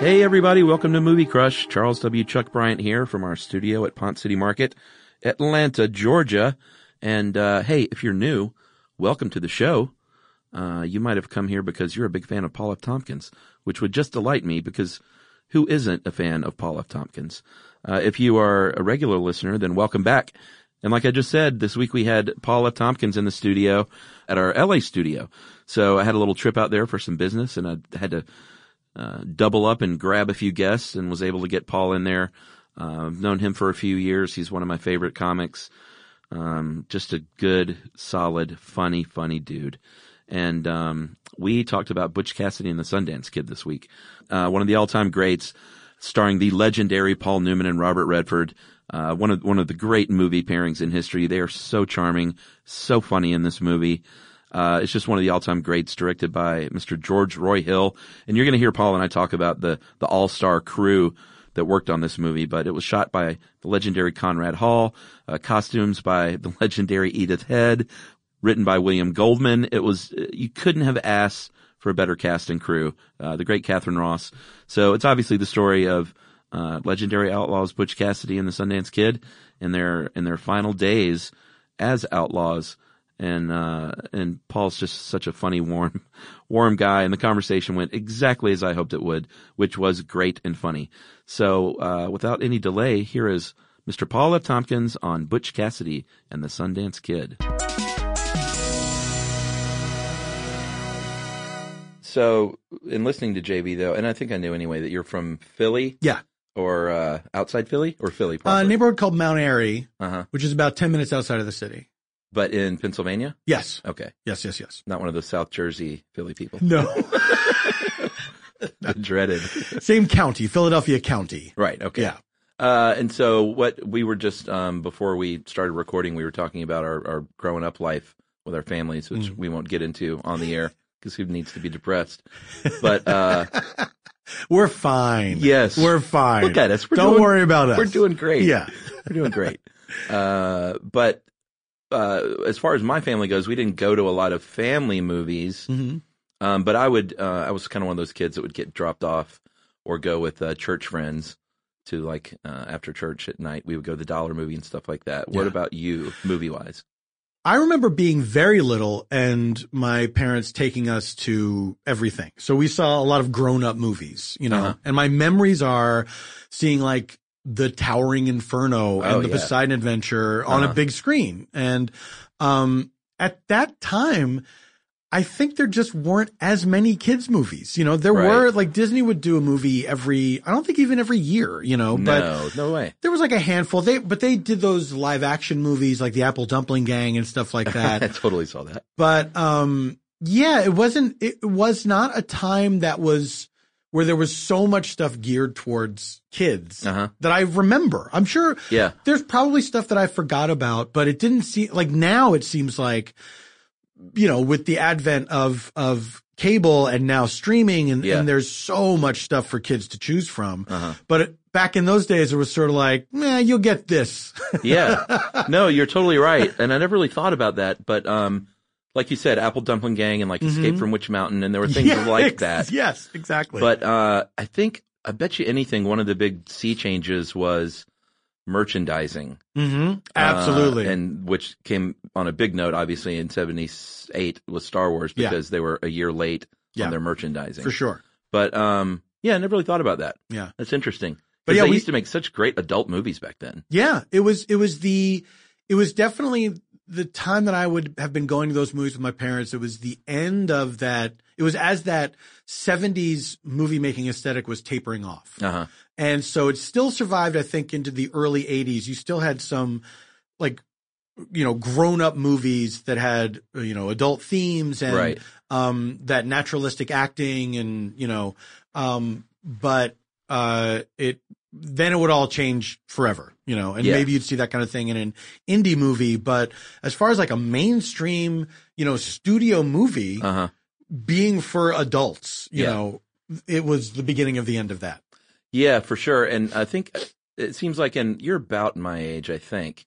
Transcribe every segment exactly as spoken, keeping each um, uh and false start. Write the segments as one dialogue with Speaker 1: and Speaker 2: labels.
Speaker 1: Hey everybody, welcome to Movie Crush. Charles W. Chuck Bryant here from our studio at Pont City Market, Atlanta, Georgia. And uh, hey, if you're new, welcome to the show. Uh, you might have come here because you're a big fan of Paul F. Tompkins, which would just delight me because who isn't a fan of Paul F. Tompkins? Uh, if you are a regular listener, then welcome back. And like I just said, this week we had Paul F. Tompkins in the studio at our L A studio. So I had a little trip out there for some business, and I had to uh, double up and grab a few guests and was able to get Paul in there. Uh, I've known him for a few years. He's one of my favorite comics. Um, just a good, solid, funny, funny dude. And um, we talked about Butch Cassidy and the Sundance Kid this week. Uh, one of the all-time greats, starring the legendary Paul Newman and Robert Redford. Uh, one of one of the great movie pairings in history. They are so charming, so funny in this movie. Uh, it's just one of the all-time greats, directed by Mister George Roy Hill. And you're going to hear Paul and I talk about the the all-star crew that worked on this movie. But it was shot by the legendary Conrad Hall, uh, costumes by the legendary Edith Head, written by William Goldman. It was, you couldn't have asked for a better cast and crew. Uh, the great Catherine Ross. So it's obviously the story of uh, legendary outlaws Butch Cassidy and the Sundance Kid in their in their final days as outlaws. And uh and Paul's just such a funny, warm, warm guy, and the conversation went exactly as I hoped it would, which was great and funny. So uh without any delay, here is Mister Paul F. Tompkins on Butch Cassidy and the Sundance Kid. So, in listening to J B, though, and I think I knew anyway that you're from Philly?
Speaker 2: Yeah.
Speaker 1: Or uh outside Philly? Or Philly proper?
Speaker 2: Uh, a neighborhood called Mount Airy,
Speaker 1: uh-huh.
Speaker 2: which is about ten minutes outside of the city.
Speaker 1: But in Pennsylvania?
Speaker 2: Yes.
Speaker 1: Okay.
Speaker 2: Yes, yes, yes.
Speaker 1: Not one of those South Jersey Philly people?
Speaker 2: No.
Speaker 1: Dreaded.
Speaker 2: Same county, Philadelphia County.
Speaker 1: Right, okay.
Speaker 2: Yeah.
Speaker 1: Uh, and so what we were just, um, before we started recording, we were talking about our, our growing up life with our families, which mm. we won't get into on the air because who needs to be depressed? But, uh,
Speaker 2: we're fine.
Speaker 1: Yes.
Speaker 2: We're fine.
Speaker 1: Look at us. We're
Speaker 2: Don't
Speaker 1: doing,
Speaker 2: worry about us.
Speaker 1: We're doing great.
Speaker 2: Yeah.
Speaker 1: We're doing great. Uh, but, uh, as far as my family goes, we didn't go to a lot of family movies.
Speaker 2: Mm-hmm.
Speaker 1: Um, but I would, uh, I was kind of one of those kids that would get dropped off or go with, uh, church friends to like, uh, after church at night, we would go to the dollar movie and stuff like that. Yeah. What about you, movie wise?
Speaker 2: I remember being very little and my parents taking us to everything. So we saw a lot of grown up movies, you know, uh-huh. and my memories are seeing like the Towering Inferno and
Speaker 1: oh,
Speaker 2: the
Speaker 1: yeah.
Speaker 2: Poseidon Adventure on
Speaker 1: uh-huh.
Speaker 2: a big screen. And, um, at that time, I think there just weren't as many kids movies. You know, there
Speaker 1: right.
Speaker 2: were like Disney would do a movie every, I don't think even every year, you know, but
Speaker 1: no, no way.
Speaker 2: There was like a handful. They, but they did those live action movies like the Apple Dumpling Gang and stuff like that.
Speaker 1: I totally saw that.
Speaker 2: But, um, yeah, it wasn't, it was not a time that was where there was so much stuff geared towards kids
Speaker 1: uh-huh.
Speaker 2: that I remember. I'm sure
Speaker 1: yeah.
Speaker 2: there's probably stuff that I forgot about, but it didn't seem like now it seems like, you know, with the advent of, of cable and now streaming and,
Speaker 1: yeah.
Speaker 2: and there's so much stuff for kids to choose from.
Speaker 1: Uh-huh.
Speaker 2: But it, back in those days, it was sort of like, nah, you'll get this.
Speaker 1: yeah. No, you're totally right. And I never really thought about that. But, um, like you said, Apple Dumpling Gang and like mm-hmm. Escape from Witch Mountain. And there were things
Speaker 2: yeah,
Speaker 1: like that.
Speaker 2: Yes, exactly.
Speaker 1: But, uh, I think, I bet you anything, one of the big sea changes was merchandising.
Speaker 2: Mm-hmm. Absolutely.
Speaker 1: Uh, and which came on a big note, obviously, in seventy-eight with Star Wars because yeah. they were a year late
Speaker 2: yeah.
Speaker 1: on their merchandising.
Speaker 2: For sure.
Speaker 1: But, um, yeah, I never really thought about that.
Speaker 2: Yeah.
Speaker 1: That's interesting.
Speaker 2: But
Speaker 1: yeah,
Speaker 2: they
Speaker 1: we,
Speaker 2: used
Speaker 1: to make such great adult movies back then.
Speaker 2: Yeah. It was, it was the, it was definitely the time that I would have been going to those movies with my parents. It was the end of that. It was as that seventies movie making aesthetic was tapering off.
Speaker 1: Uh-huh.
Speaker 2: And so it still survived, I think, into the early eighties. You still had some like, you know, grown up movies that had, you know, adult themes and,
Speaker 1: right.
Speaker 2: um, that naturalistic acting and, you know, um, but, uh, it, then it would all change forever, you know, and
Speaker 1: yeah.
Speaker 2: maybe you'd see that kind of thing in an indie movie. But as far as like a mainstream, you know, studio movie
Speaker 1: uh-huh.
Speaker 2: being for adults, you
Speaker 1: yeah.
Speaker 2: know, it was the beginning of the end of that.
Speaker 1: Yeah, for sure. And I think it seems like, and you're about my age, I think.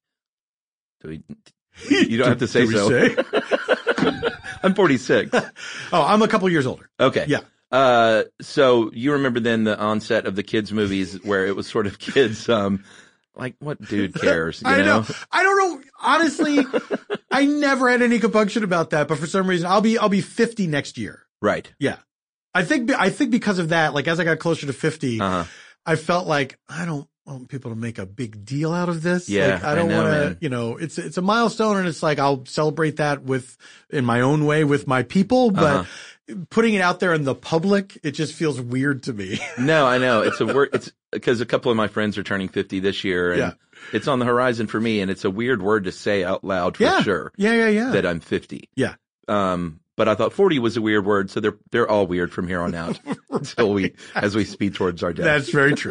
Speaker 1: Do we, you don't have to say
Speaker 2: do we
Speaker 1: so.
Speaker 2: Say?
Speaker 1: I'm forty-six.
Speaker 2: Oh, I'm a couple years older.
Speaker 1: Okay.
Speaker 2: Yeah.
Speaker 1: Uh, so you remember then the onset of the kids movies where it was sort of kids, um, like what dude cares? You
Speaker 2: I
Speaker 1: know?
Speaker 2: know. I don't know. Honestly, I never had any compunction about that, but for some reason I'll be, I'll be fifty next year.
Speaker 1: Right.
Speaker 2: Yeah. I think, I think because of that, like as I got closer to fifty,
Speaker 1: Uh-huh.
Speaker 2: I felt like I don't want people to make a big deal out of this.
Speaker 1: Yeah,
Speaker 2: like, I don't
Speaker 1: I know,
Speaker 2: want
Speaker 1: man.
Speaker 2: to, you know, it's, it's a milestone and it's like, I'll celebrate that with, in my own way with my people, but
Speaker 1: Uh-huh.
Speaker 2: putting it out there in the public, it just feels weird to me.
Speaker 1: No, I know. It's a word. It's because a couple of my friends are turning fifty this year, and
Speaker 2: Yeah.
Speaker 1: it's on the horizon for me. And it's a weird word to say out loud for
Speaker 2: yeah.
Speaker 1: sure
Speaker 2: Yeah. Yeah. Yeah.
Speaker 1: that I'm fifty.
Speaker 2: yeah.
Speaker 1: Um, but I thought forty was a weird word, so they're they're all weird from here on out until we as we speed towards our death.
Speaker 2: That's very true.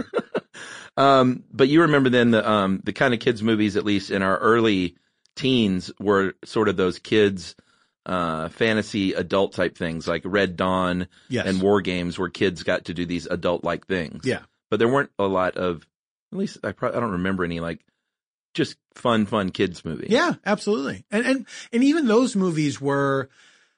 Speaker 1: Um, but you remember then the um the kind of kids movies, at least in our early teens, were sort of those kids uh fantasy adult type things like Red Dawn
Speaker 2: Yes.
Speaker 1: and War Games, where kids got to do these adult like things.
Speaker 2: Yeah.
Speaker 1: But there weren't a lot of, at least I probably I don't remember any like just fun fun kids movies.
Speaker 2: Yeah, absolutely. And, and, and even those movies were,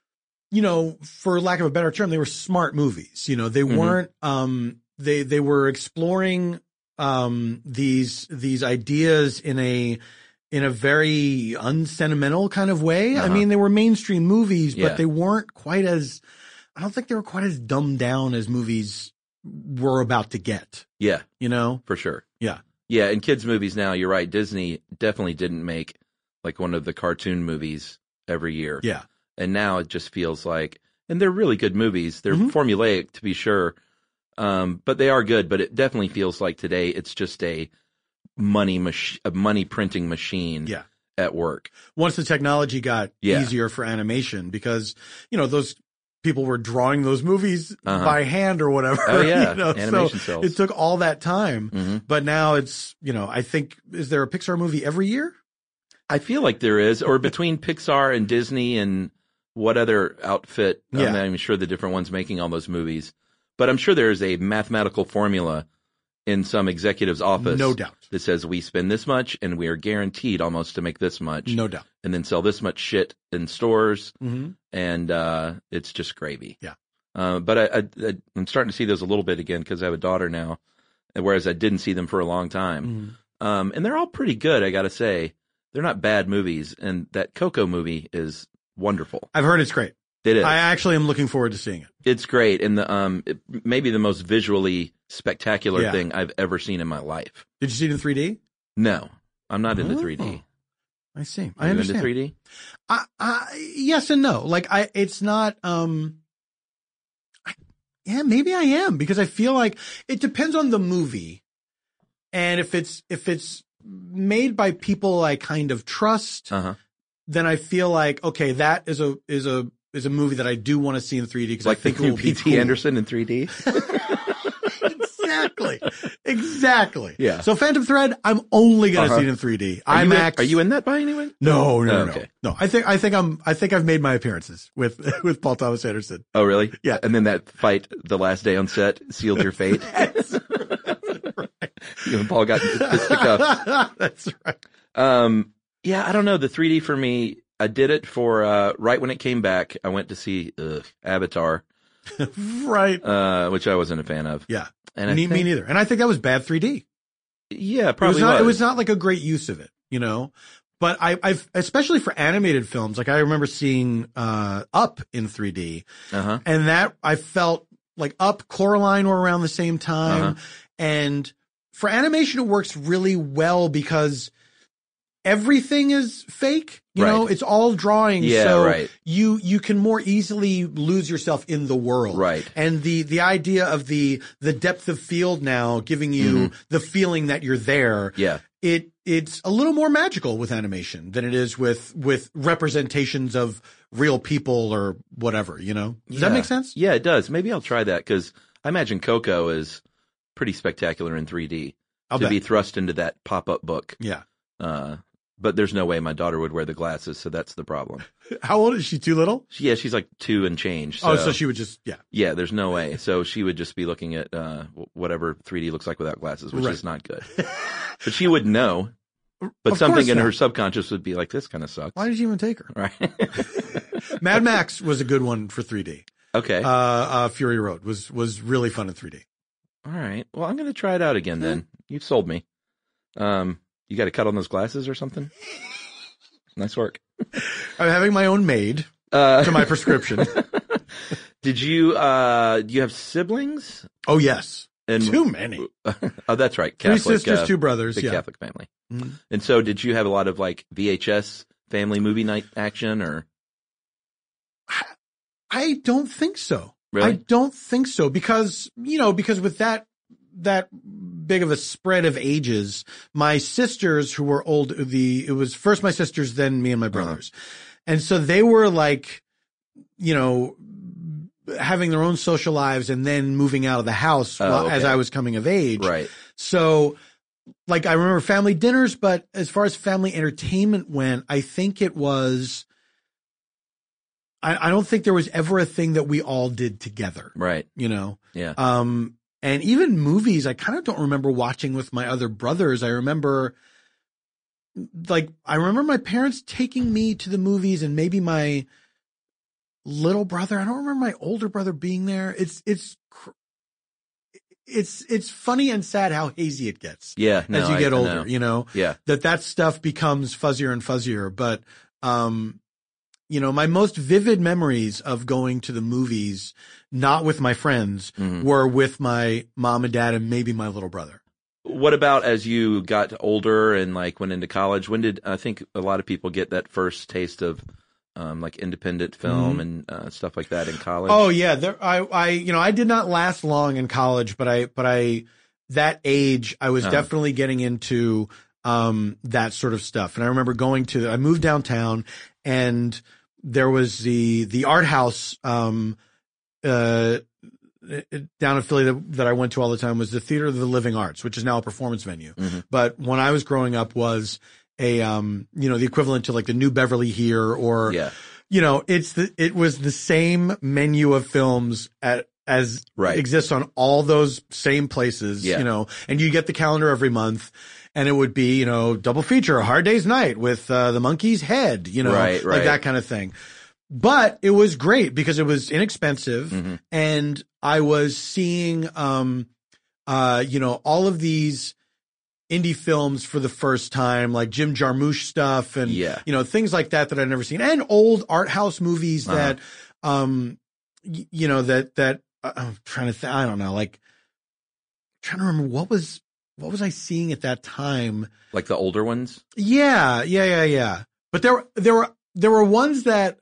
Speaker 2: you know, for lack of a better term, they were smart movies. You know, they
Speaker 1: Mhm.
Speaker 2: weren't, um, they, they were exploring, um, these, these ideas in a, in a very unsentimental kind of way. I
Speaker 1: Uh-huh.
Speaker 2: mean, they were mainstream movies, but
Speaker 1: Yeah.
Speaker 2: they weren't quite as, I don't think they were quite as dumbed down as movies were about to get,
Speaker 1: Yeah,
Speaker 2: you know?
Speaker 1: for sure.
Speaker 2: Yeah.
Speaker 1: Yeah, in kids movies now, you're right. Disney definitely didn't make like one of the cartoon movies every year.
Speaker 2: Yeah.
Speaker 1: And now it just feels like, and they're really good movies. They're
Speaker 2: Mhm.
Speaker 1: formulaic to be sure. Um, but they are good, but it definitely feels like today it's just a money mach- a money printing machine
Speaker 2: Yeah.
Speaker 1: at work.
Speaker 2: Once the technology got
Speaker 1: Yeah.
Speaker 2: easier for animation, because, you know, those people were drawing those movies
Speaker 1: Uh-huh.
Speaker 2: by hand or whatever.
Speaker 1: Oh yeah,
Speaker 2: you know,
Speaker 1: animation
Speaker 2: so
Speaker 1: cells.
Speaker 2: it took all that time,
Speaker 1: Mhm.
Speaker 2: but now it's, you know, I think, is there a Pixar movie every year?
Speaker 1: I feel like there is, or between Pixar and Disney and what other outfit,
Speaker 2: Yeah.
Speaker 1: I'm not even sure the different ones making all those movies, but I'm sure there is a mathematical formula in some executive's office
Speaker 2: No doubt.
Speaker 1: that says we spend this much and we are guaranteed almost to make this much
Speaker 2: No doubt.
Speaker 1: and then sell this much shit in stores,
Speaker 2: Mm-hmm.
Speaker 1: and uh, it's just gravy.
Speaker 2: Yeah.
Speaker 1: Uh, but I, I, I'm starting to see those a little bit again because I have a daughter now, whereas I didn't see them for a long time.
Speaker 2: Mm-hmm.
Speaker 1: Um, and they're all pretty good, I got to say. They're not bad movies, and that Coco movie is wonderful.
Speaker 2: I've heard it's great.
Speaker 1: It is.
Speaker 2: I actually am looking forward to seeing it.
Speaker 1: It's great, and the um, it, maybe the most visually spectacular
Speaker 2: Yeah.
Speaker 1: thing I've ever seen in my life.
Speaker 2: Did you see it in three D?
Speaker 1: No, I'm not into
Speaker 2: Oh.
Speaker 1: three D.
Speaker 2: I see.
Speaker 1: Are
Speaker 2: I
Speaker 1: you
Speaker 2: understand.
Speaker 1: into three D?
Speaker 2: I, I, yes and no. Like I, it's not, um, I, yeah, maybe I am because I feel like it depends on the movie. And if it's, if it's made by people I kind of trust,
Speaker 1: Uh huh.
Speaker 2: then I feel like, okay, that is a, is a, is a movie that I do want to see in three D because I
Speaker 1: Like the
Speaker 2: think it
Speaker 1: new
Speaker 2: will
Speaker 1: P
Speaker 2: be
Speaker 1: T
Speaker 2: cool.
Speaker 1: Anderson in three D.
Speaker 2: Exactly. Exactly.
Speaker 1: Yeah.
Speaker 2: So Phantom Thread, I'm only going to
Speaker 1: Uh-huh.
Speaker 2: see it in three D.
Speaker 1: Are you, in,
Speaker 2: IMAX.
Speaker 1: are you in that by any way?
Speaker 2: No, no,
Speaker 1: Oh,
Speaker 2: no,
Speaker 1: okay.
Speaker 2: no. I think, I think I'm, I think I've made my appearances with, with Paul Thomas Anderson.
Speaker 1: Oh, really?
Speaker 2: Yeah.
Speaker 1: And then that fight the last day on set sealed your fate. You and Paul got fisticuffs.
Speaker 2: That's right.
Speaker 1: Um, yeah, I don't know. The three D for me, I did it for, uh, right when it came back. I went to see ugh, Avatar,
Speaker 2: Right.
Speaker 1: uh, which I wasn't a fan of.
Speaker 2: Yeah.
Speaker 1: And I
Speaker 2: me,
Speaker 1: think,
Speaker 2: me neither. And I think that was bad three D.
Speaker 1: Yeah,
Speaker 2: It was
Speaker 1: probably
Speaker 2: not,
Speaker 1: was.
Speaker 2: it was not like a great use of it, you know, but I, I've, especially for animated films, like I remember seeing, uh, Up in three D
Speaker 1: Uh-huh.
Speaker 2: and that I felt like Up, Coraline were around the same time.
Speaker 1: Uh-huh.
Speaker 2: And for animation, it works really well because everything is fake. You
Speaker 1: Right.
Speaker 2: know, it's all drawing.
Speaker 1: Yeah,
Speaker 2: so
Speaker 1: right.
Speaker 2: you, you can more easily lose yourself in the world.
Speaker 1: Right.
Speaker 2: And the, the idea of the, the depth of field now giving you the feeling that you're there.
Speaker 1: Yeah.
Speaker 2: It, it's a little more magical with animation than it is with, with representations of real people or whatever, you know? Does that
Speaker 1: Yeah.
Speaker 2: make sense?
Speaker 1: Yeah, it does. Maybe I'll try that because I imagine Coco is pretty spectacular in three D
Speaker 2: I'll
Speaker 1: to
Speaker 2: bet.
Speaker 1: be thrust into that pop-up book.
Speaker 2: Yeah.
Speaker 1: Uh, but there's no way my daughter would wear the glasses, so that's the problem.
Speaker 2: How old is she? Too little?
Speaker 1: She, yeah, she's like two and change. So,
Speaker 2: Oh, so she would just, yeah.
Speaker 1: yeah, there's no way. So she would just be looking at uh, whatever three D looks like without glasses, which
Speaker 2: Right.
Speaker 1: is not good. But she wouldn't know. But
Speaker 2: Of
Speaker 1: something
Speaker 2: course
Speaker 1: in
Speaker 2: not.
Speaker 1: her subconscious would be like, this kind of sucks.
Speaker 2: Why did you even take her?
Speaker 1: Right.
Speaker 2: Mad Max was a good one for three D.
Speaker 1: Okay.
Speaker 2: Uh, uh, Fury Road was, was really fun in three D.
Speaker 1: All right. Well, I'm going to try it out again then. You've sold me. Um, you got to cut on those glasses or something? Nice work.
Speaker 2: I'm having my own maid
Speaker 1: Uh,
Speaker 2: to my prescription.
Speaker 1: Did you, uh, do you have siblings?
Speaker 2: Oh, yes.
Speaker 1: And,
Speaker 2: Too many.
Speaker 1: Oh, that's right. Catholic,
Speaker 2: Three sisters,
Speaker 1: uh,
Speaker 2: two brothers.
Speaker 1: big
Speaker 2: Yeah.
Speaker 1: Catholic family.
Speaker 2: Mhm.
Speaker 1: And so did you have a lot of like V H S family movie night action or?
Speaker 2: I don't think so.
Speaker 1: Really?
Speaker 2: I don't think so because, you know, because with that, that big of a spread of ages, my sisters who were old, the, it was first my sisters, then me and my brothers. Uh-huh. And so they were like, you know, having their own social lives and then moving out of the house
Speaker 1: Oh,
Speaker 2: while,
Speaker 1: okay.
Speaker 2: as I was coming of age.
Speaker 1: Right.
Speaker 2: So like I remember family dinners, but as far as family entertainment went, I think it was, I, I don't think there was ever a thing that we all did together.
Speaker 1: Right.
Speaker 2: You know?
Speaker 1: Yeah.
Speaker 2: Um, and even movies, I kind of don't remember watching with my other brothers. I remember, like, I remember my parents taking me to the movies and maybe my little brother. I don't remember my older brother being there. It's, it's, it's, it's funny and sad how hazy it gets.
Speaker 1: Yeah. No,
Speaker 2: as you
Speaker 1: I-
Speaker 2: get
Speaker 1: I
Speaker 2: older,
Speaker 1: know.
Speaker 2: you know,
Speaker 1: Yeah.
Speaker 2: that that stuff becomes fuzzier and fuzzier. But, um, you know, my most vivid memories of going to the movies, not with my friends,
Speaker 1: Mhm.
Speaker 2: were with my mom and dad and maybe my little brother.
Speaker 1: What about as you got older and like went into college? When did I think a lot of people get that first taste of um, like independent film
Speaker 2: Mhm.
Speaker 1: and uh, stuff like that in college?
Speaker 2: Oh yeah, there, I, I, you know, I did not last long in college, but I, but I, that age, I was
Speaker 1: Uh-huh.
Speaker 2: definitely getting into um, that sort of stuff. And I remember going to, I moved downtown, and there was the the art house um, uh, down in Philly that, that I went to all the time was the Theater of the Living Arts, which is now a performance venue.
Speaker 1: Mhm.
Speaker 2: But when I was growing up, was a um, you know, the equivalent to like the New Beverly here, or
Speaker 1: Yeah.
Speaker 2: you know, it's the it was the same menu of films at as
Speaker 1: Right.
Speaker 2: exists on all those same places,
Speaker 1: Yeah.
Speaker 2: you know, and you get the calendar every month, and it would be, you know, double feature, A Hard Day's Night with uh, the Monkey's Head, you know,
Speaker 1: Right, right.
Speaker 2: like that kind of thing. But it was great because it was inexpensive,
Speaker 1: Mhm.
Speaker 2: and I was seeing, um, uh, you know, all of these indie films for the first time, like Jim Jarmusch stuff and,
Speaker 1: Yeah.
Speaker 2: you know, things like that that I'd never seen, and old art house movies
Speaker 1: Uh-huh.
Speaker 2: that, um, y- you know, that, that, uh, I'm trying to think, I don't know, like, trying to remember what was, what was I seeing at that time?
Speaker 1: Like the older ones?
Speaker 2: Yeah, yeah, yeah, yeah. But there, there were, there were ones that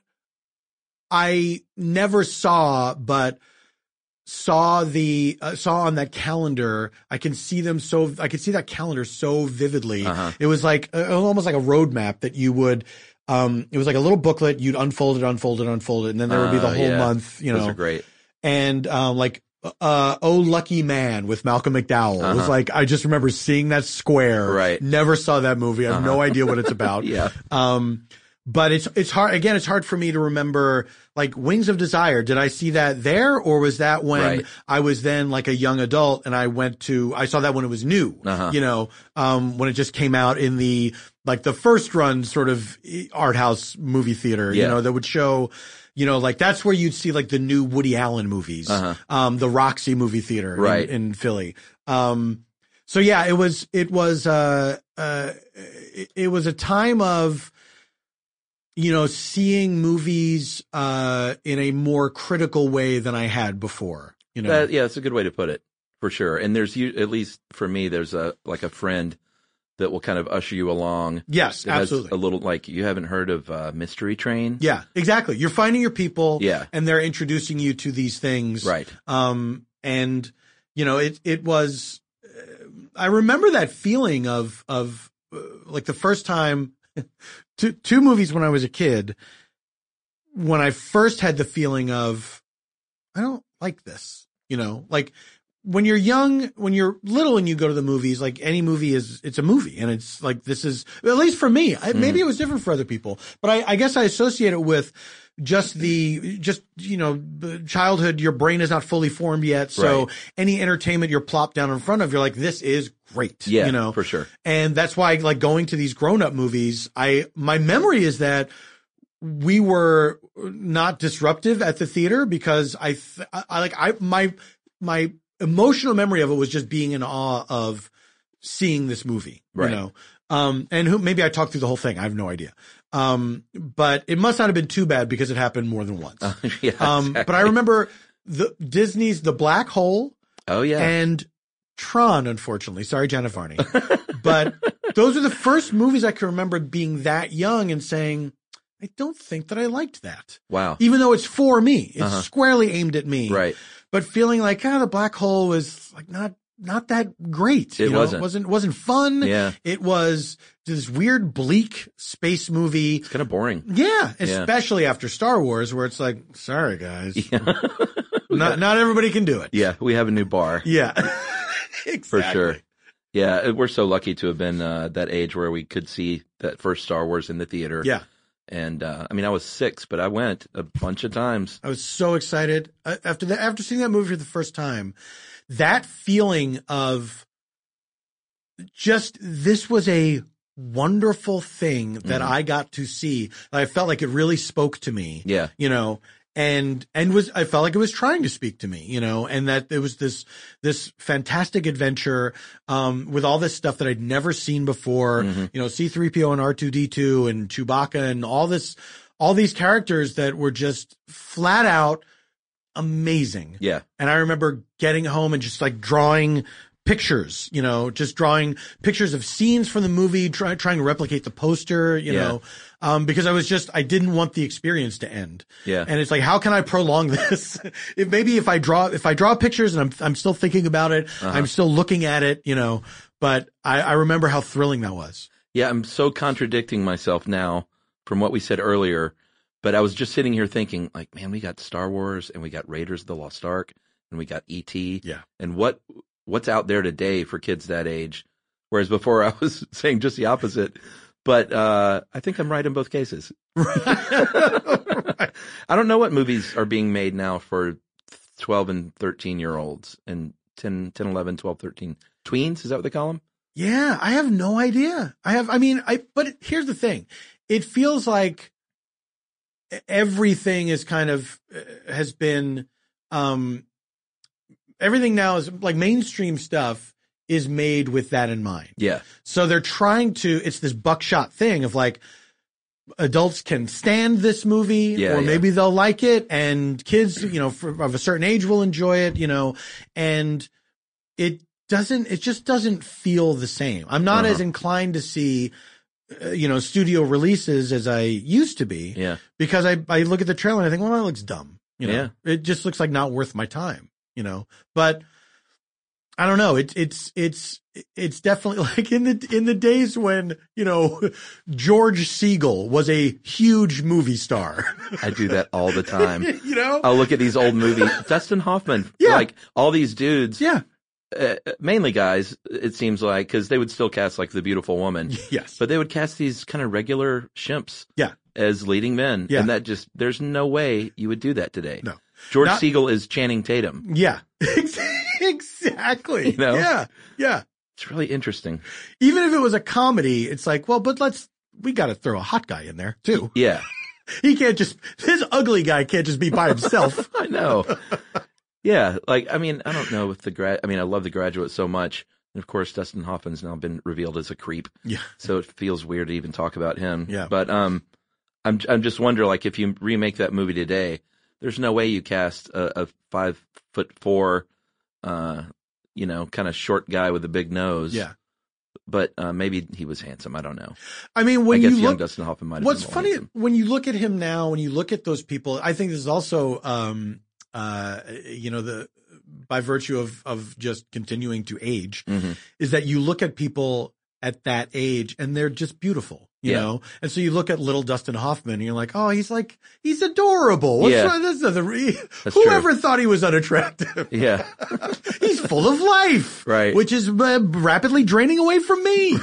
Speaker 2: I never saw, but saw the, uh, saw on that calendar. I can see them so, I could see that calendar so vividly.
Speaker 1: Uh-huh.
Speaker 2: It was like, uh, almost like a roadmap that you would, um, it was like a little booklet. You'd unfold it, unfold it, unfold it. And then there would be the
Speaker 1: Uh,
Speaker 2: whole
Speaker 1: yeah.
Speaker 2: month, you
Speaker 1: Those
Speaker 2: know,
Speaker 1: are great.
Speaker 2: and, um, like, uh, Oh Lucky Man with Malcolm McDowell. It was
Speaker 1: Uh-huh.
Speaker 2: like, I just remember seeing that square.
Speaker 1: Right.
Speaker 2: Never saw that movie. I have no
Speaker 1: Uh-huh.
Speaker 2: idea what it's about.
Speaker 1: Yeah.
Speaker 2: Um, but it's, it's hard, again, it's hard for me to remember, like, Wings of Desire. Did I see that there, or was that when
Speaker 1: Right.
Speaker 2: I was then like a young adult and I went to, I saw that when it was new,
Speaker 1: Uh-huh.
Speaker 2: you know, um, when it just came out in the, like the first run sort of art house movie theater, you
Speaker 1: Yeah.
Speaker 2: know, that would show, you know, like that's where you'd see like the new Woody Allen movies,
Speaker 1: Uh-huh.
Speaker 2: um, the Roxy movie theater in-
Speaker 1: Right.
Speaker 2: in, Philly. Um, so yeah, it was, it was, uh, uh, it, it was a time of, you know, seeing movies, uh, in a more critical way than I had before, you know.
Speaker 1: That, yeah, that's a good way to put it, for sure. And there's, u- at least for me, there's a, like a friend that will kind of usher you along.
Speaker 2: Yes,
Speaker 1: It has
Speaker 2: absolutely.
Speaker 1: a little, like, you haven't heard of uh, Mystery Train?
Speaker 2: Yeah, exactly. You're finding your people,
Speaker 1: Yeah.
Speaker 2: and they're introducing you to these things.
Speaker 1: Right.
Speaker 2: Um, and you know, it, it was, uh, I remember that feeling of, of, uh, like the first time, two, two movies when I was a kid, when I first had the feeling of, I don't like this, you know, like when you're young, when you're little and you go to the movies, like any movie is, it's a movie, and it's like, this is, at least for me, I, maybe it was different for other people, but I, I guess I associate it with just the, just, you know, childhood, your brain is not fully formed yet. So
Speaker 1: Right.
Speaker 2: any entertainment you're plopped down in front of, you're like, this is great.
Speaker 1: Yeah,
Speaker 2: you know,
Speaker 1: for sure.
Speaker 2: and that's why, like, going to these grown up movies, I, my memory is that we were not disruptive at the theater because I, th- I like, I, my, my emotional memory of it was just being in awe of seeing this movie,
Speaker 1: right.
Speaker 2: you know? Um, and who, maybe I talked through the whole thing. I have no idea. Um, but it must not have been too bad because it happened more than once.
Speaker 1: Uh, yeah,
Speaker 2: um,
Speaker 1: exactly.
Speaker 2: but I remember the Disney's The Black Hole.
Speaker 1: Oh yeah.
Speaker 2: And Tron, unfortunately. Sorry, Janet Varney. But those are the first movies I can remember being that young and saying, I don't think that I liked that.
Speaker 1: Wow.
Speaker 2: Even though it's for me. It's
Speaker 1: uh-huh.
Speaker 2: squarely aimed at me.
Speaker 1: Right.
Speaker 2: But feeling like, ah, The Black Hole was like not, not that great.
Speaker 1: It
Speaker 2: you know?
Speaker 1: wasn't.
Speaker 2: It wasn't, wasn't fun.
Speaker 1: Yeah.
Speaker 2: It was this weird, bleak space movie.
Speaker 1: It's kind of boring.
Speaker 2: Yeah. Especially yeah. after Star Wars, where it's like, sorry, guys.
Speaker 1: Yeah.
Speaker 2: not, not everybody can do it.
Speaker 1: Yeah. We have a new bar.
Speaker 2: Yeah. Exactly.
Speaker 1: For sure. Yeah. We're so lucky to have been, uh, that age where we could see that first Star Wars in the theater.
Speaker 2: Yeah.
Speaker 1: And, uh, I mean, I was six, but I went a bunch of times.
Speaker 2: I was so excited after that, after seeing that movie for the first time, that feeling of just, this was a wonderful thing that mm. I got to see. I felt like it really spoke to me.
Speaker 1: Yeah.
Speaker 2: You know, and, and was, I felt like it was trying to speak to me, you know, and that there was this, this fantastic adventure, um, with all this stuff that I'd never seen before, mm-hmm. you know, C three P O and R two D two and Chewbacca and all this, all these characters that were just flat out amazing.
Speaker 1: Yeah.
Speaker 2: And I remember getting home and just like drawing pictures, you know, just drawing pictures of scenes from the movie, try, trying to replicate the poster, you
Speaker 1: yeah.
Speaker 2: know, um, because I was just, I didn't want the experience to end.
Speaker 1: Yeah.
Speaker 2: And it's like, how can I prolong this? if maybe if I draw, if I draw pictures and I'm, I'm still thinking about it, uh-huh. I'm still looking at it, you know, but I, I remember how thrilling that was.
Speaker 1: Yeah. I'm so contradicting myself now from what we said earlier, but I was just sitting here thinking like, man, we got Star Wars and we got Raiders of the Lost Ark and we got E T.
Speaker 2: Yeah.
Speaker 1: And what, what's out there today for kids that age? Whereas before I was saying just the opposite, but, uh, I think I'm right in both cases.
Speaker 2: Right.
Speaker 1: I don't know what movies are being made now for twelve and thirteen year olds and ten, ten, eleven, twelve, thirteen tweens. Is that what they call them?
Speaker 2: Yeah. I have no idea. I have, I mean, I, but here's the thing. It feels like everything is kind of, uh, has been, um, everything now is like mainstream stuff is made with that in mind.
Speaker 1: Yeah.
Speaker 2: So they're trying to, it's this buckshot thing of like, adults can stand this movie
Speaker 1: yeah,
Speaker 2: or
Speaker 1: yeah.
Speaker 2: maybe they'll like it and kids, you know, for, of a certain age will enjoy it, you know, and it doesn't, it just doesn't feel the same. I'm not
Speaker 1: uh-huh.
Speaker 2: as inclined to see, uh, you know, studio releases as I used to be.
Speaker 1: Yeah.
Speaker 2: Because I, I look at the trailer and I think, well, that looks dumb. You know,
Speaker 1: yeah.
Speaker 2: it just looks like not worth my time, you know, but I don't know. It's, it's, it's, it's definitely like in the, in the days when, you know, George Segal was a huge movie star.
Speaker 1: I do that all the time.
Speaker 2: You know,
Speaker 1: I'll look at these old movies. Dustin Hoffman.
Speaker 2: Yeah.
Speaker 1: Like all these dudes.
Speaker 2: Yeah.
Speaker 1: Uh, mainly guys, it seems like, cause they would still cast like The Beautiful Woman.
Speaker 2: Yes.
Speaker 1: But they would cast these kind of regular shimps.
Speaker 2: Yeah.
Speaker 1: As leading men.
Speaker 2: Yeah.
Speaker 1: And that just, there's no way you would do that today.
Speaker 2: No.
Speaker 1: George
Speaker 2: Not,
Speaker 1: Segal is Channing Tatum.
Speaker 2: Yeah. Exactly.
Speaker 1: You know?
Speaker 2: Yeah. Yeah.
Speaker 1: It's really interesting.
Speaker 2: Even if it was a comedy, it's like, well, but let's, we got to throw a hot guy in there too.
Speaker 1: Yeah.
Speaker 2: He can't just, this ugly guy can't just be by himself.
Speaker 1: I know. Yeah. Like, I mean, I don't know if the grad, I mean, I love The Graduate so much. And of course, Dustin Hoffman's now been revealed as a creep.
Speaker 2: Yeah.
Speaker 1: So it feels weird to even talk about him.
Speaker 2: Yeah.
Speaker 1: But, um, I'm, I'm just wondering, like, if you remake that movie today, there's no way you cast a, a five foot four, uh, you know, kind of short guy with a big nose.
Speaker 2: Yeah.
Speaker 1: But uh, maybe he was handsome. I don't know.
Speaker 2: I mean, when
Speaker 1: I guess
Speaker 2: you
Speaker 1: young
Speaker 2: look,
Speaker 1: Dustin Hoffman might have
Speaker 2: what's
Speaker 1: been more
Speaker 2: funny
Speaker 1: handsome.
Speaker 2: when you look at him now, when you look at those people, I think this is also, um, uh, you know, the by virtue of of just continuing to age,
Speaker 1: mm-hmm. is
Speaker 2: that you look at people at that age and they're just beautiful, you
Speaker 1: yeah.
Speaker 2: know? And so you look at little Dustin Hoffman and you're like, oh, he's like, he's adorable. What's
Speaker 1: yeah.
Speaker 2: wrong? This is the,
Speaker 1: That's
Speaker 2: whoever
Speaker 1: true.
Speaker 2: thought he was unattractive?
Speaker 1: Yeah.
Speaker 2: He's full of life.
Speaker 1: Right.
Speaker 2: Which is uh, rapidly draining away from me.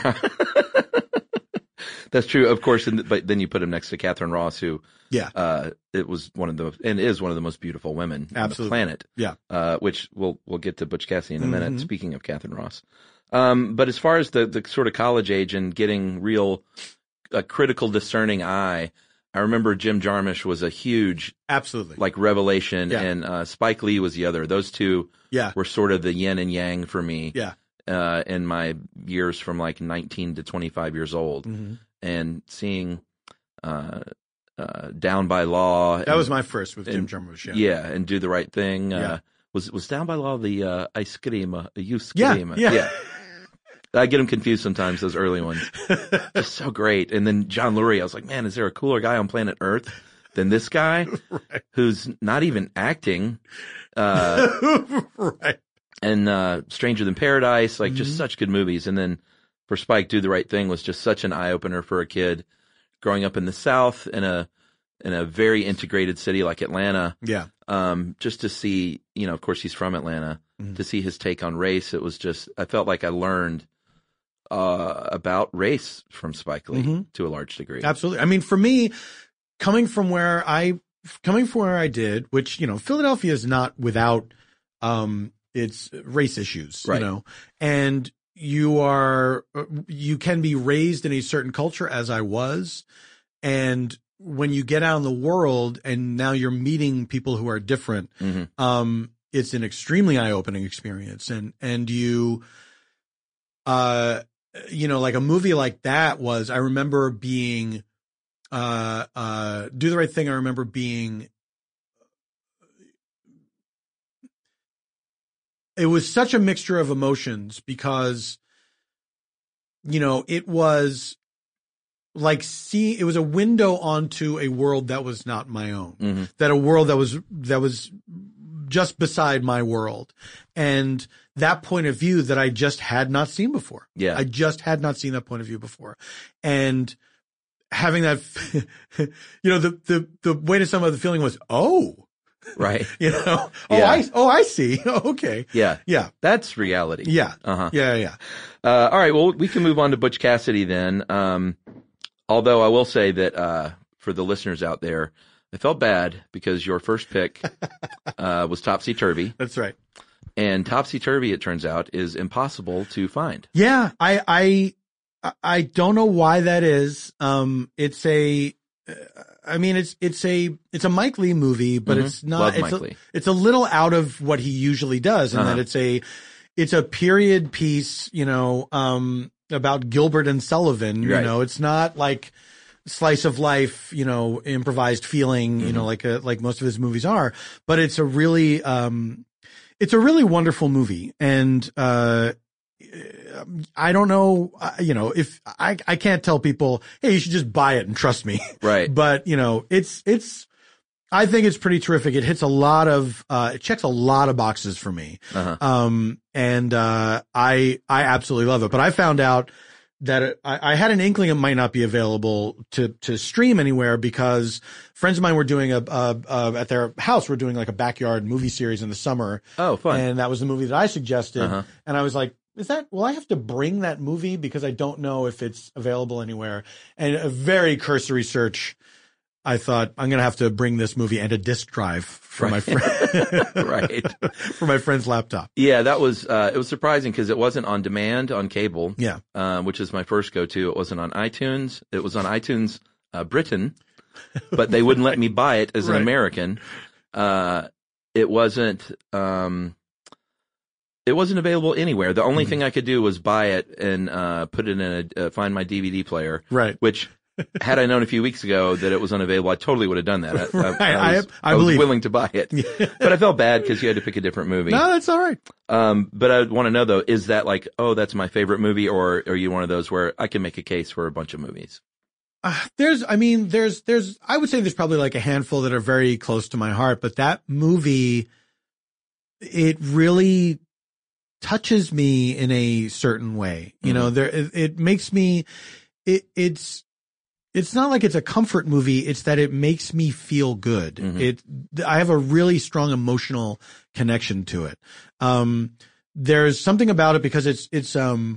Speaker 1: That's true. Of course. And, but then you put him next to Catherine Ross, who,
Speaker 2: yeah,
Speaker 1: uh, it was one of the, and is one of the most beautiful women
Speaker 2: Absolutely.
Speaker 1: on the planet.
Speaker 2: Yeah.
Speaker 1: Uh, which we'll, we'll get to Butch Cassidy in a
Speaker 2: mm-hmm.
Speaker 1: minute. Speaking of Catherine Ross. Um, but as far as the, the sort of college age and getting real, a critical discerning eye, I remember Jim Jarmusch was a huge,
Speaker 2: absolutely,
Speaker 1: like revelation,
Speaker 2: yeah.
Speaker 1: and uh, Spike Lee was the other. Those two
Speaker 2: yeah.
Speaker 1: were sort of the yin and yang for me.
Speaker 2: Yeah.
Speaker 1: Uh, in my years from like nineteen to twenty-five years old,
Speaker 2: mm-hmm.
Speaker 1: and seeing uh, uh, Down by Law.
Speaker 2: That
Speaker 1: and,
Speaker 2: was my first with Jim
Speaker 1: and,
Speaker 2: Jarmusch. Yeah.
Speaker 1: yeah, and Do the Right Thing.
Speaker 2: Yeah.
Speaker 1: Uh, was was Down by Law the uh, ice cream? Uh, you
Speaker 2: yeah,
Speaker 1: cream?
Speaker 2: yeah.
Speaker 1: yeah. I get them confused sometimes, those early ones. Just so great. And then John Lurie, I was like, man, is there a cooler guy on planet Earth than this guy
Speaker 2: right.
Speaker 1: who's not even acting? Uh,
Speaker 2: right.
Speaker 1: And uh, Stranger Than Paradise, like mm-hmm. just such good movies. And then for Spike, Do the Right Thing was just such an eye-opener for a kid growing up in the South in a in a very integrated city like Atlanta.
Speaker 2: Yeah.
Speaker 1: Um, just to see, you know, of course he's from Atlanta, mm-hmm. to see his take on race, it was just, I felt like I learned Uh, about race from Spike Lee mm-hmm. to a large degree.
Speaker 2: Absolutely. I mean, for me, coming from where I, coming from where I did, which, you know, Philadelphia is not without, um, its race issues,
Speaker 1: right.
Speaker 2: you know, and you are, you can be raised in a certain culture as I was. And when you get out in the world and now you're meeting people who are different, mm-hmm. um, it's an extremely eye-opening experience. And, and you, uh, you know, like a movie like that was, I remember being, uh, uh, Do the Right Thing. I remember being, it was such a mixture of emotions because, you know, it was like, see, it was a window onto a world that was not my own, mm-hmm. that a world that was, that was just beside my world. And that point of view that I just had not seen before.
Speaker 1: Yeah.
Speaker 2: I just had not seen that point of view before. And having that, you know, the, the, the way to sum up the feeling was, oh,
Speaker 1: right.
Speaker 2: you know, oh,
Speaker 1: yeah.
Speaker 2: I, oh, I see. Okay.
Speaker 1: Yeah.
Speaker 2: Yeah.
Speaker 1: That's reality.
Speaker 2: Yeah.
Speaker 1: Uh-huh.
Speaker 2: Yeah. Yeah.
Speaker 1: Uh, all right. Well, we can move on to Butch Cassidy then. Um, although I will say that, uh, for the listeners out there, I felt bad because your first pick, uh, was Topsy Turvy.
Speaker 2: That's right.
Speaker 1: And Topsy Turvy, it turns out, is impossible to find.
Speaker 2: Yeah, I, I, I don't know why that is. Um, it's a, I mean, it's, it's a, it's a Mike Leigh movie, but mm-hmm. it's not,
Speaker 1: Love
Speaker 2: it's
Speaker 1: Mike
Speaker 2: a,
Speaker 1: Leigh.
Speaker 2: It's a little out of what he usually does in
Speaker 1: uh-huh.
Speaker 2: that it's a, it's a period piece, you know, um, about Gilbert and Sullivan. You
Speaker 1: right.
Speaker 2: know, it's not like slice of life, you know, improvised feeling, mm-hmm. you know, like a, like most of his movies are, but it's a really, um, it's a really wonderful movie. And, uh, I don't know, uh, you know, if I, I can't tell people, hey, you should just buy it and trust me.
Speaker 1: Right.
Speaker 2: But, you know, it's, it's, I think it's pretty terrific. It hits a lot of, uh, it checks a lot of boxes for me.
Speaker 1: Uh-huh.
Speaker 2: Um, and, uh, I, I absolutely love it. But I found out that it, I, I had an inkling it might not be available to, to stream anywhere because friends of mine were doing a, a, a at their house, we're doing like a backyard movie series in the summer.
Speaker 1: Oh, fun.
Speaker 2: And that was the movie that I suggested.
Speaker 1: Uh-huh.
Speaker 2: And I was like, is that, will I have to bring that movie because I don't know if it's available anywhere? And a very cursory search, I thought I'm going to have to bring this movie and a disc drive for right. my friend,
Speaker 1: right.
Speaker 2: for my friend's laptop.
Speaker 1: Yeah, that was, uh, it was surprising because it wasn't on demand on cable.
Speaker 2: Yeah.
Speaker 1: Uh, which is my first go-to. It wasn't on iTunes. It was on iTunes, uh, Britain, but they wouldn't let me buy it as an
Speaker 2: right.
Speaker 1: American. Uh, it wasn't, um, it wasn't available anywhere. The only mm-hmm. thing I could do was buy it and, uh, put it in a, uh, find my D V D player.
Speaker 2: Right.
Speaker 1: Which, had I known a few weeks ago that it was unavailable, I totally would have done that. I,
Speaker 2: right.
Speaker 1: I, I was,
Speaker 2: I, I,
Speaker 1: I was
Speaker 2: believe.
Speaker 1: willing to buy it, but I felt bad because you had to pick a different movie.
Speaker 2: No, that's all right.
Speaker 1: Um, but I want to know though, is that like, oh, that's my favorite movie, or are you one of those where I can make a case for a bunch of movies?
Speaker 2: Uh, there's, I mean, there's, there's, I would say there's probably like a handful that are very close to my heart, but that movie, it really touches me in a certain way. You mm-hmm. know, there, it, it makes me, it, it's, it's not like it's a comfort movie. It's that it makes me feel good. Mm-hmm. It, I have a really strong emotional connection to it. Um, there's something about it because it's, it's, um,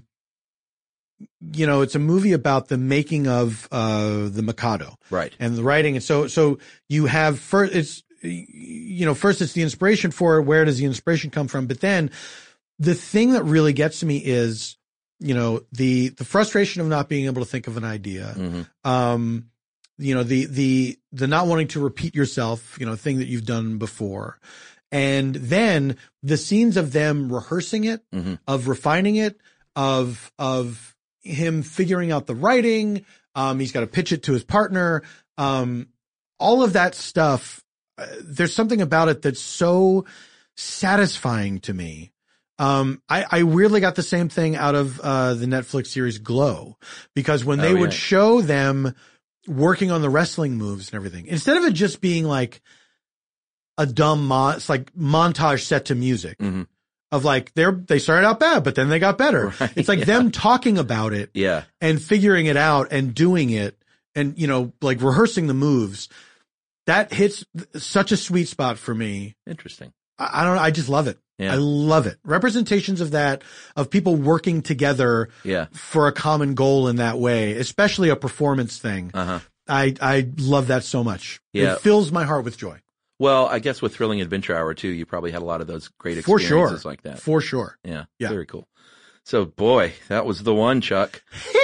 Speaker 2: you know, it's a movie about the making of, uh, the Mikado.
Speaker 1: Right.
Speaker 2: And the writing. And so, so you have first, it's, you know, first it's the inspiration for it. Where does the inspiration come from? But then the thing that really gets to me is, you know, the, the frustration of not being able to think of an idea. Mm-hmm. Um, you know, the, the, the not wanting to repeat yourself, you know, thing that you've done before. And then the scenes of them rehearsing it,
Speaker 1: Mm-hmm.
Speaker 2: of refining it, of, of him figuring out the writing. Um, he's got to pitch it to his partner. Um, all of that stuff. Uh, there's something about it that's so satisfying to me. Um, I, I weirdly got the same thing out of, uh, the Netflix series Glow, because when they
Speaker 1: Oh,
Speaker 2: would
Speaker 1: yeah.
Speaker 2: show them working on the wrestling moves and everything, instead of it just being like a dumb mon, it's like montage set to music
Speaker 1: Mm-hmm.
Speaker 2: of like, they're, they started out bad, but then they got better.
Speaker 1: Right,
Speaker 2: It's like
Speaker 1: yeah.
Speaker 2: them talking about it
Speaker 1: Yeah.
Speaker 2: and figuring it out and doing it and, you know, like rehearsing the moves. That hits such a sweet spot for me.
Speaker 1: Interesting.
Speaker 2: I, I don't know. I just love it.
Speaker 1: Yeah.
Speaker 2: I love it. Representations of that, of people working together
Speaker 1: Yeah.
Speaker 2: for a common goal in that way, especially a performance thing.
Speaker 1: Uh-huh.
Speaker 2: I, I love that so much.
Speaker 1: Yeah.
Speaker 2: It fills my heart with joy.
Speaker 1: Well, I guess with Thrilling Adventure Hour too, you probably had a lot of those great
Speaker 2: For
Speaker 1: experiences
Speaker 2: sure.
Speaker 1: like that.
Speaker 2: For sure.
Speaker 1: Yeah.
Speaker 2: Yeah.
Speaker 1: Very cool. So boy, that was the one, Chuck.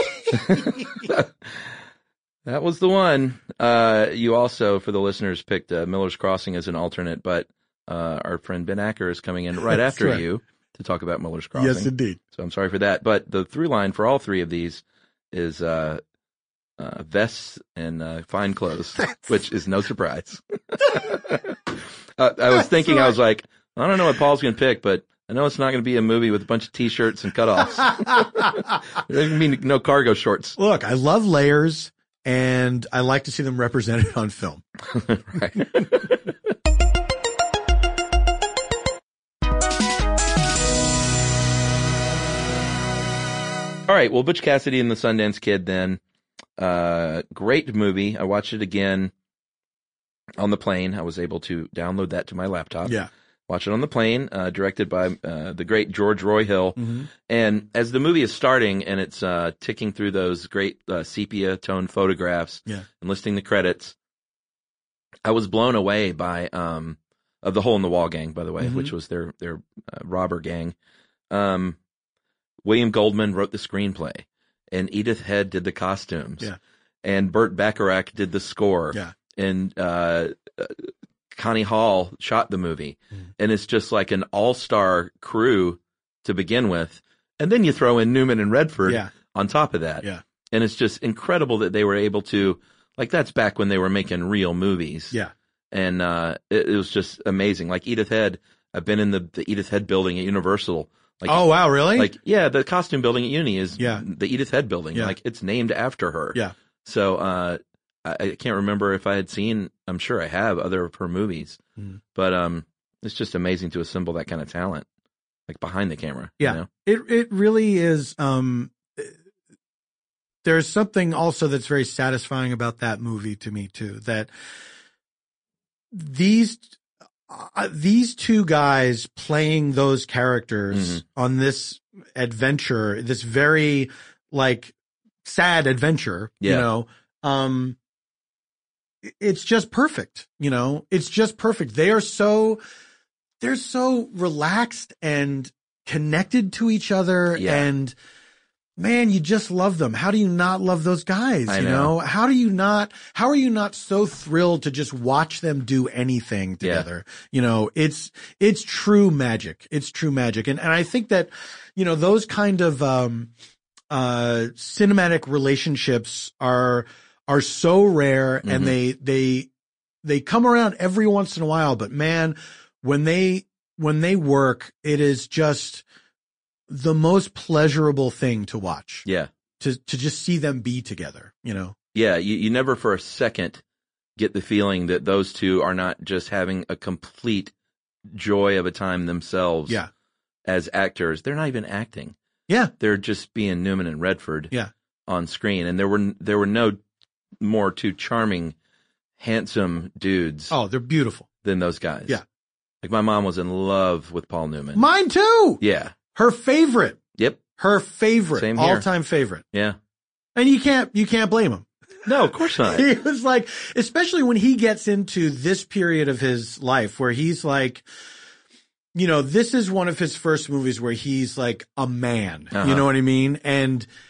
Speaker 1: That was the one. Uh, you also, for the listeners, picked uh, Miller's Crossing as an alternate, but uh, our friend Ben Acker is coming in right
Speaker 2: That's
Speaker 1: after
Speaker 2: right.
Speaker 1: you to talk about Miller's Crossing.
Speaker 2: Yes, indeed.
Speaker 1: So I'm sorry for that. But the through line for all three of these is uh, uh, vests and uh, fine clothes, which is no surprise. uh, I was thinking, I was like, I don't know what Paul's going to pick, but I know it's not going to be a movie with a bunch of T-shirts and cutoffs. There's going to be no cargo shorts.
Speaker 2: Look, I love layers and I like to see them represented on film.
Speaker 1: Right. All right. Well, Butch Cassidy and the Sundance Kid then. Uh, great movie. I watched it again on the plane. I was able to download that to my laptop.
Speaker 2: Yeah.
Speaker 1: Watch it on the plane, uh, directed by uh, the great George Roy Hill.
Speaker 2: Mm-hmm.
Speaker 1: And as the movie is starting and it's uh, ticking through those great uh, sepia tone photographs
Speaker 2: Yeah.
Speaker 1: and listing the credits, I was blown away by um, of the Hole in the Wall gang, by the way,
Speaker 2: Mhm.
Speaker 1: which was their their uh, robber gang. Um, William Goldman wrote the screenplay, and Edith Head did the costumes,
Speaker 2: Yeah.
Speaker 1: and Burt Bacharach did the score,
Speaker 2: Yeah.
Speaker 1: and uh, uh, Connie Hall shot the movie.
Speaker 2: Mm.
Speaker 1: And it's just like an all-star crew to begin with. And then you throw in Newman and Redford
Speaker 2: Yeah.
Speaker 1: on top of that.
Speaker 2: Yeah.
Speaker 1: And it's just incredible that they were able to, like, that's back when they were making real movies.
Speaker 2: Yeah.
Speaker 1: And uh, it, it was just amazing. Like Edith Head, I've been in the, the Edith Head building at Universal. Like,
Speaker 2: Oh, wow. Really?
Speaker 1: like, yeah, the costume building at Uni is
Speaker 2: Yeah.
Speaker 1: the Edith Head building.
Speaker 2: Yeah.
Speaker 1: Like, it's named after her.
Speaker 2: Yeah.
Speaker 1: So, uh, I, I can't remember if I had seen, I'm sure I have, other of her movies.
Speaker 2: Mm.
Speaker 1: But um, it's just amazing to assemble that kind of talent, like behind the camera.
Speaker 2: Yeah.
Speaker 1: You know?
Speaker 2: It it really is. Um, there's something also that's very satisfying about that movie to me too. That these uh, these two guys playing those characters
Speaker 1: Mhm.
Speaker 2: on this adventure, this very like sad adventure, you
Speaker 1: Yeah.
Speaker 2: know, um, it's just perfect. You know, it's just perfect. They are so they're so relaxed and connected to each other,
Speaker 1: Yeah.
Speaker 2: and man, you just love them. How do you not love those guys?
Speaker 1: I
Speaker 2: you
Speaker 1: know.
Speaker 2: know, how do you not, how are you not so thrilled to just watch them do anything together? You know, it's, it's true magic. It's true magic. And, and I think that, you know, those kind of, um, uh, cinematic relationships are, are so rare,
Speaker 1: Mhm.
Speaker 2: and they, they, they come around every once in a while, but man, when they, when they work, it is just the most pleasurable thing to watch,
Speaker 1: Yeah.
Speaker 2: to, to just see them be together, you know?
Speaker 1: Yeah. You, you never for a second get the feeling that those two are not just having a complete joy of a time themselves.
Speaker 2: Yeah.
Speaker 1: As actors. They're not even acting.
Speaker 2: Yeah.
Speaker 1: They're just being Newman and Redford.
Speaker 2: Yeah.
Speaker 1: On screen. And there were, there were no more two charming, handsome dudes
Speaker 2: Oh, they're beautiful.
Speaker 1: than those guys.
Speaker 2: Yeah.
Speaker 1: Like my mom was in love with Paul Newman.
Speaker 2: Mine too.
Speaker 1: Yeah.
Speaker 2: Her favorite,
Speaker 1: Yep.
Speaker 2: her favorite,
Speaker 1: Same here.
Speaker 2: all time favorite.
Speaker 1: Yeah.
Speaker 2: And you can't, you can't blame him.
Speaker 1: No, of course not.
Speaker 2: He was like, especially when he gets into this period of his life where he's like, you know, this is one of his first movies where he's like a man,
Speaker 1: Uh-huh.
Speaker 2: you know what I mean? And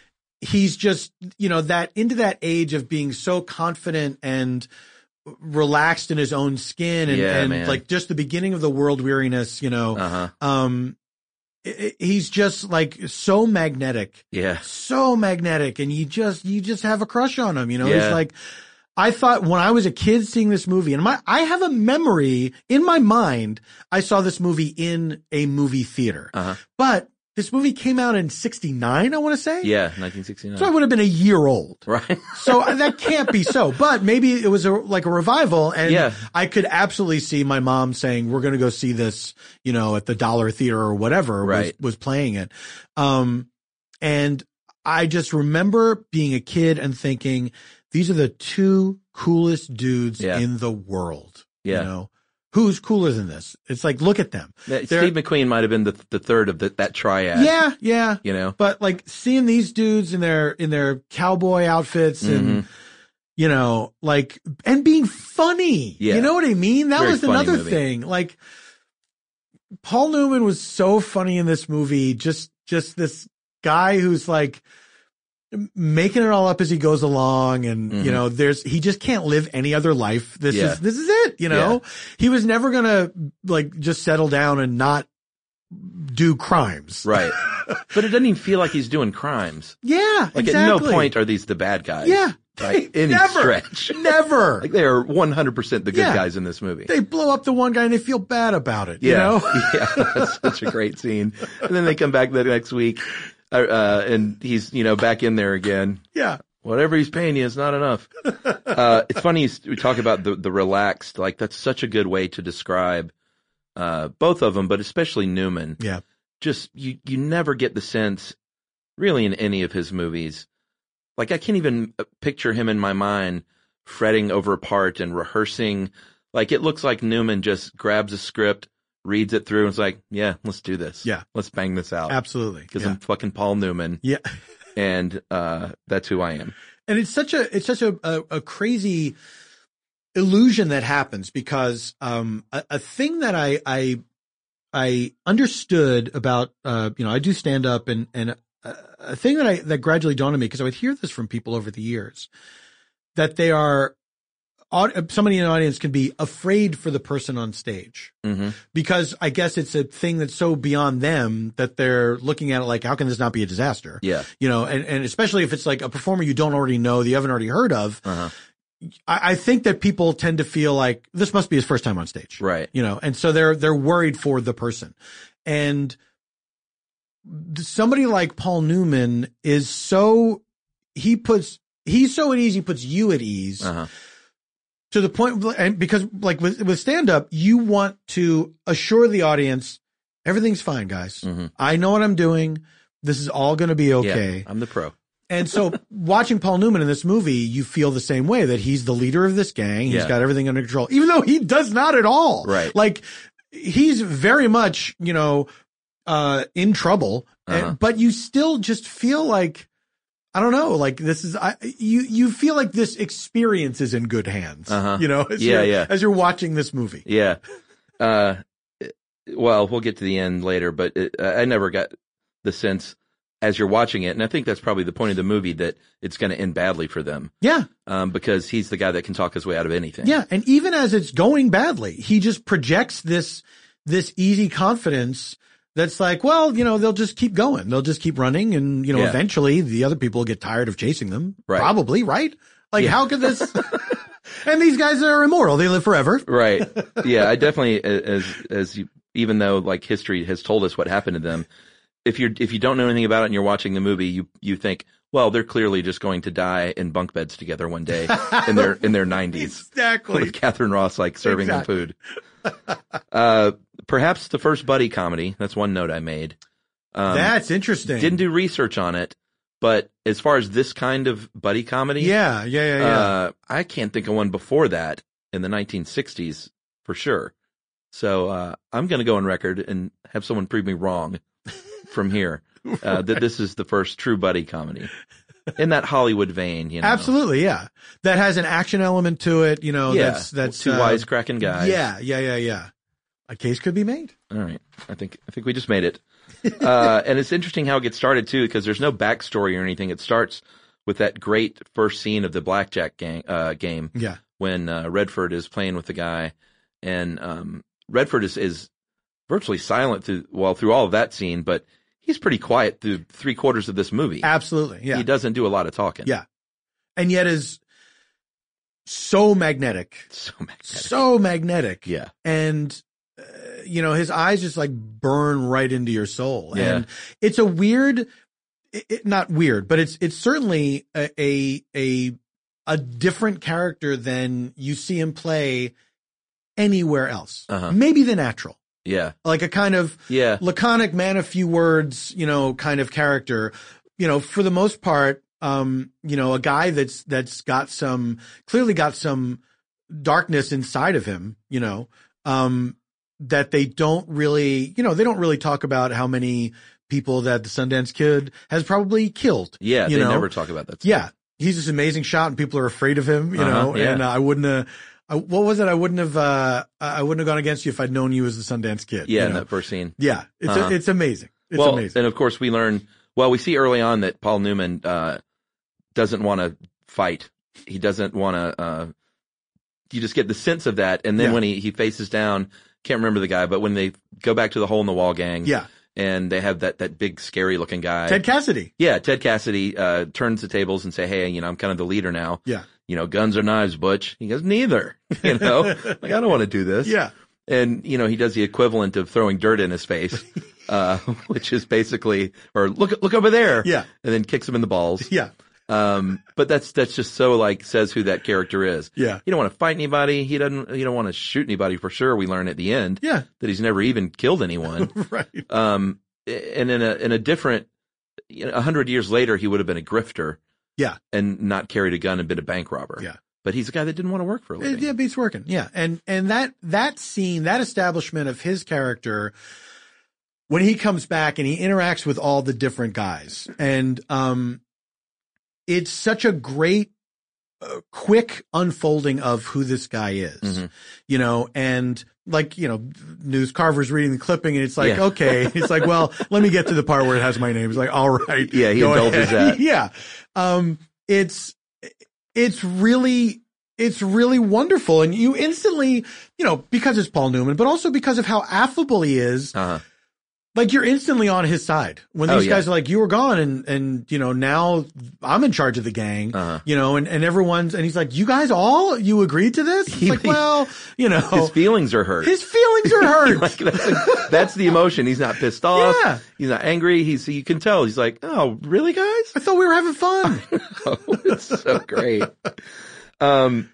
Speaker 2: he's just, you know, that into that age of being so confident and relaxed in his own skin and,
Speaker 1: Yeah,
Speaker 2: and
Speaker 1: man.
Speaker 2: like just the beginning of the world weariness, you know,
Speaker 1: Uh-huh.
Speaker 2: um, i- i- he's just like so magnetic,
Speaker 1: Yeah.
Speaker 2: so magnetic. And you just, you just have a crush on him, you know,
Speaker 1: Yeah.
Speaker 2: he's like, I thought when I was a kid seeing this movie, and my, I have a memory in my mind, I saw this movie in a movie theater,
Speaker 1: Uh-huh.
Speaker 2: but this movie came out in sixty-nine, I want to say.
Speaker 1: Yeah, nineteen sixty-nine.
Speaker 2: So I would have been a year old.
Speaker 1: Right.
Speaker 2: So that can't be so, but maybe it was a, like a revival, and
Speaker 1: Yeah.
Speaker 2: I could absolutely see my mom saying, we're going to go see this, you know, at the Dollar Theater or whatever
Speaker 1: Right.
Speaker 2: was, was playing it. Um, and I just remember being a kid and thinking, these are the two coolest dudes
Speaker 1: Yeah.
Speaker 2: in the world.
Speaker 1: Yeah.
Speaker 2: You know, who's cooler than this? It's like, look at them.
Speaker 1: That-
Speaker 2: They're-
Speaker 1: Steve McQueen might have been the the third of the, that triad.
Speaker 2: Yeah. Yeah.
Speaker 1: You know?
Speaker 2: But like seeing these dudes in their, in their cowboy outfits and,
Speaker 1: Mhm.
Speaker 2: you know, like, and being funny.
Speaker 1: Yeah.
Speaker 2: You know what I mean? That
Speaker 1: Very
Speaker 2: was
Speaker 1: funny
Speaker 2: another
Speaker 1: movie.
Speaker 2: thing. Like, Paul Newman was so funny in this movie. Just, just this guy who's like making it all up as he goes along. And,
Speaker 1: Mhm.
Speaker 2: you know, there's, he just can't live any other life. This
Speaker 1: Yeah.
Speaker 2: is, this is it, you know? He was never going to like just settle down and not do crimes.
Speaker 1: Right. But it doesn't even feel like he's doing crimes.
Speaker 2: Yeah.
Speaker 1: Like
Speaker 2: exactly.
Speaker 1: at no point are these the bad guys.
Speaker 2: Yeah.
Speaker 1: By any
Speaker 2: Never.
Speaker 1: stretch.
Speaker 2: Never.
Speaker 1: Like they are one hundred percent the good
Speaker 2: Yeah.
Speaker 1: guys in this movie.
Speaker 2: They blow up the one guy and they feel bad about it.
Speaker 1: yeah.
Speaker 2: You know?
Speaker 1: Yeah. That's such a great scene. And then they come back the next week, uh, uh, and he's, you know, back in there again.
Speaker 2: Yeah.
Speaker 1: Whatever he's paying you is not enough. Uh, it's funny you, we talk about the, the relaxed, like that's such a good way to describe, uh, both of them, but especially Newman.
Speaker 2: Yeah.
Speaker 1: Just, you, you never get the sense really in any of his movies. Like I can't even picture him in my mind fretting over a part and rehearsing. Like it looks like Newman just grabs a script, reads it through and is like, yeah, let's do this.
Speaker 2: Yeah.
Speaker 1: Let's bang this out.
Speaker 2: Absolutely.
Speaker 1: Because
Speaker 2: Yeah.
Speaker 1: I'm fucking Paul Newman.
Speaker 2: Yeah.
Speaker 1: And, uh, that's who I am.
Speaker 2: And it's such a, it's such a, a, a crazy illusion that happens because, um, a, a thing that I, I, I understood about, uh, you know, I do stand up and, and a, a thing that I, that gradually dawned on me because I would hear this from people over the years that they are, somebody in the audience can be afraid for the person on stage
Speaker 1: Mm-hmm.
Speaker 2: because I guess it's a thing that's so beyond them that they're looking at it like, how can this not be a disaster?
Speaker 1: Yeah.
Speaker 2: You know, and, and especially if it's like a performer you don't already know, that you haven't already heard of.
Speaker 1: Uh-huh.
Speaker 2: I, I think that people tend to feel like this must be his first time on stage.
Speaker 1: Right.
Speaker 2: You know, and so they're, they're worried for the person. And somebody like Paul Newman is so, he puts, he's so at ease, he puts you at ease.
Speaker 1: Uh-huh.
Speaker 2: To the point, and because like with, with stand up, you want to assure the audience, everything's fine, guys.
Speaker 1: Mm-hmm.
Speaker 2: I know what I'm doing. This is all going to be okay.
Speaker 1: Yeah, I'm the pro.
Speaker 2: And so watching Paul Newman in this movie, you feel the same way that he's the leader of this gang. He's
Speaker 1: Yeah.
Speaker 2: got everything under control, even though he does not at all.
Speaker 1: Right.
Speaker 2: Like he's very much, you know, uh, in trouble,
Speaker 1: Uh-huh.
Speaker 2: and, but you still just feel like, I don't know, like this is, I, you, you feel like this experience is in good hands,
Speaker 1: Uh-huh.
Speaker 2: you know, as
Speaker 1: Yeah,
Speaker 2: you're,
Speaker 1: yeah.
Speaker 2: as you're watching this movie.
Speaker 1: Yeah. Uh, well, we'll get to the end later, but it, I never got the sense as you're watching it, and I think that's probably the point of the movie, that it's going to end badly for them.
Speaker 2: Yeah.
Speaker 1: Um, because he's the guy that can talk his way out of anything.
Speaker 2: Yeah. And even as it's going badly, he just projects this, this easy confidence that's like, well, you know, they'll just keep going. They'll just keep running. And, you know,
Speaker 1: Yeah.
Speaker 2: eventually the other people will get tired of chasing them.
Speaker 1: Right.
Speaker 2: Probably, right? Like
Speaker 1: Yeah.
Speaker 2: how could this, and these guys are immortal. They live forever.
Speaker 1: Right. Yeah. I definitely, as, as you, even though like history has told us what happened to them, if you're, if you don't know anything about it and you're watching the movie, you, you think, well, they're clearly just going to die in bunk beds together one day in their, in their nineties.
Speaker 2: Exactly.
Speaker 1: With Catherine Ross, like serving
Speaker 2: Exactly.
Speaker 1: them food. Uh, perhaps the first buddy comedy. That's one note I made. Um,
Speaker 2: That's interesting.
Speaker 1: didn't do research on it, but as far as this kind of buddy comedy,
Speaker 2: Yeah. Yeah. Yeah. Yeah.
Speaker 1: uh, I can't think of one before that in the nineteen sixties for sure. So, uh, I'm going to go on record and have someone prove me wrong from here, uh, that this is the first true buddy comedy in that Hollywood vein, you know.
Speaker 2: Absolutely. Yeah. That has an action element to it. You know,
Speaker 1: Yeah.
Speaker 2: that's, that's
Speaker 1: two
Speaker 2: uh,
Speaker 1: wisecracking guys.
Speaker 2: Yeah. Yeah. Yeah. Yeah. A case could be made.
Speaker 1: All right. I think I think we just made it. Uh, and it's interesting how it gets started, too, because there's no backstory or anything. It starts with that great first scene of the blackjack gang, uh, game
Speaker 2: Yeah.
Speaker 1: when uh, Redford is playing with the guy. And um, Redford is, is virtually silent through, well, through all of that scene, but he's pretty quiet through three quarters of this movie.
Speaker 2: Absolutely. Yeah.
Speaker 1: He doesn't do a lot of talking.
Speaker 2: Yeah. And yet is so magnetic.
Speaker 1: So magnetic.
Speaker 2: So magnetic.
Speaker 1: Yeah.
Speaker 2: And, uh, you know, his eyes just like burn right into your soul.
Speaker 1: Yeah.
Speaker 2: And it's a weird, it, it, not weird, but it's, it's certainly a, a, a, a different character than you see him play anywhere else.
Speaker 1: Uh-huh.
Speaker 2: Maybe The Natural.
Speaker 1: Yeah.
Speaker 2: Like a kind of
Speaker 1: Yeah.
Speaker 2: laconic man of few words, you know, kind of character. You know, for the most part, um, you know, a guy that's, that's got some, clearly got some darkness inside of him, you know, um, that they don't really, you know, they don't really talk about how many people that the Sundance Kid has probably killed.
Speaker 1: Yeah.
Speaker 2: You
Speaker 1: They
Speaker 2: know?
Speaker 1: never talk about that.
Speaker 2: Yeah. He's this amazing shot and people are afraid of him, you
Speaker 1: Uh-huh,
Speaker 2: know,
Speaker 1: yeah.
Speaker 2: and uh, I wouldn't have, I, what was it? I wouldn't have, uh, I wouldn't have gone against you if I'd known you as the Sundance Kid.
Speaker 1: Yeah.
Speaker 2: you
Speaker 1: In
Speaker 2: know?
Speaker 1: that first scene.
Speaker 2: Yeah. It's,
Speaker 1: Uh-huh.
Speaker 2: a, it's amazing. It's
Speaker 1: well,
Speaker 2: amazing.
Speaker 1: and of course we learn, well, we see early on that Paul Newman, uh, doesn't want to fight. He doesn't want to, uh, you just get the sense of that. And then
Speaker 2: Yeah.
Speaker 1: when he, he faces down, can't remember the guy, but when they go back to the hole in the wall gang.
Speaker 2: Yeah.
Speaker 1: And they have that, that big scary looking guy.
Speaker 2: Ted Cassidy.
Speaker 1: Yeah. Ted Cassidy, uh, turns the tables and say, hey, you know, I'm kind of the leader now.
Speaker 2: Yeah.
Speaker 1: You know, guns or knives, Butch. He goes, neither, you know, like, I don't want to do this.
Speaker 2: Yeah.
Speaker 1: And, you know, he does the equivalent of throwing dirt in his face, uh, which is basically, or look, look over there.
Speaker 2: Yeah.
Speaker 1: And then kicks him in the balls.
Speaker 2: Yeah.
Speaker 1: Um, but that's, that's just so like says who that character is.
Speaker 2: Yeah.
Speaker 1: He don't want to fight anybody. He doesn't, he don't want to shoot anybody for sure. We learn at the end
Speaker 2: Yeah.
Speaker 1: that he's never even killed anyone.
Speaker 2: Right.
Speaker 1: Um, and in a, in a different, you know, a hundred years later, he would have been a grifter.
Speaker 2: Yeah.
Speaker 1: And not carried a gun and been a bank robber.
Speaker 2: Yeah.
Speaker 1: But he's a guy that didn't want to work for a living.
Speaker 2: Yeah, but he's working. Yeah. And, and that, that scene, that establishment of his character, when he comes back and he interacts with all the different guys, and, um, it's such a great, uh, quick unfolding of who this guy is,
Speaker 1: Mhm.
Speaker 2: you know, and like, you know, News Carver's reading the clipping and it's like,
Speaker 1: Yeah.
Speaker 2: okay, it's like, well, let me get to the part where it has my name. It's like, all right.
Speaker 1: Yeah, he
Speaker 2: go
Speaker 1: indulges
Speaker 2: ahead.
Speaker 1: that.
Speaker 2: Yeah. Um, it's, it's really, it's really wonderful. And you instantly, you know, because it's Paul Newman, but also because of how affable he is,
Speaker 1: Uh-huh.
Speaker 2: like you're instantly on his side when
Speaker 1: Oh,
Speaker 2: these
Speaker 1: yeah.
Speaker 2: guys are like, you were gone and, and, you know, now I'm in charge of the gang,
Speaker 1: Uh-huh.
Speaker 2: you know, and, and everyone's, and he's like, you guys all, you agreed to this? It's
Speaker 1: He-
Speaker 2: like, well, you know,
Speaker 1: His feelings are hurt.
Speaker 2: his feelings are hurt.
Speaker 1: Like, that's, the- that's the emotion. He's not pissed off.
Speaker 2: Yeah.
Speaker 1: He's not angry. He's, you can tell. He's like, oh, really, guys?
Speaker 2: I thought we were having fun.
Speaker 1: Oh, it's so great. Um,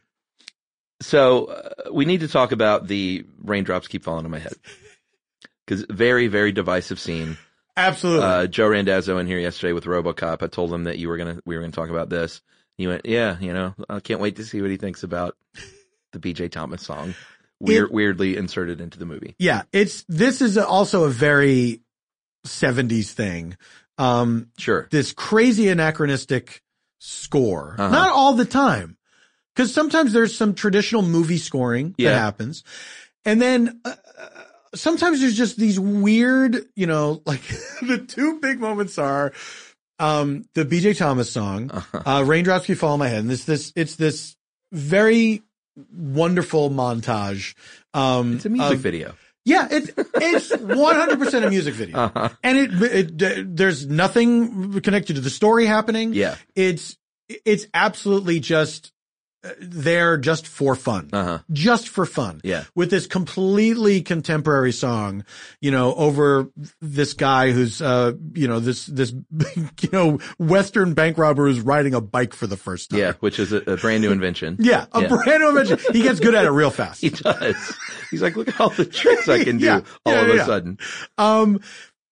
Speaker 1: so uh, we need to talk about the raindrops keep falling on my head, because very, very divisive scene.
Speaker 2: Absolutely.
Speaker 1: Uh, Joe Randazzo in here yesterday with RoboCop. I told him that you were gonna, we were gonna talk about this. He went, yeah, you know, I can't wait to see what he thinks about the B J Thomas song, weird,
Speaker 2: It-
Speaker 1: weirdly inserted into the movie.
Speaker 2: Yeah, it's, this is also a very seventies thing. Um,
Speaker 1: Sure.
Speaker 2: this crazy anachronistic score,
Speaker 1: Uh-huh.
Speaker 2: not all the time. Cause sometimes there's some traditional movie scoring
Speaker 1: Yeah.
Speaker 2: that happens. And then, uh, sometimes there's just these weird, you know, like the two big moments are, um, the B J Thomas song,
Speaker 1: Uh-huh.
Speaker 2: uh, Raindrops Keep Falling on My Head. And this, this, it's this very wonderful montage. Um,
Speaker 1: It's a music
Speaker 2: of-
Speaker 1: video.
Speaker 2: Yeah, it's it's one hundred percent a music video,
Speaker 1: Uh-huh.
Speaker 2: and it, it there's nothing connected to the story happening.
Speaker 1: Yeah.
Speaker 2: It's it's absolutely just uh, there just for fun,
Speaker 1: Uh-huh.
Speaker 2: just for fun.
Speaker 1: Yeah.
Speaker 2: With this completely contemporary song, you know, over this guy who's uh you know this this you know Western bank robber who's riding a bike for the first time.
Speaker 1: Yeah. Which is a, a brand new invention.
Speaker 2: Yeah, a
Speaker 1: Yeah.
Speaker 2: brand new invention. He gets good at it real fast.
Speaker 1: He does. He's like, look at all the tricks I can do
Speaker 2: Yeah.
Speaker 1: all
Speaker 2: Yeah,
Speaker 1: of a
Speaker 2: yeah.
Speaker 1: sudden.
Speaker 2: Um,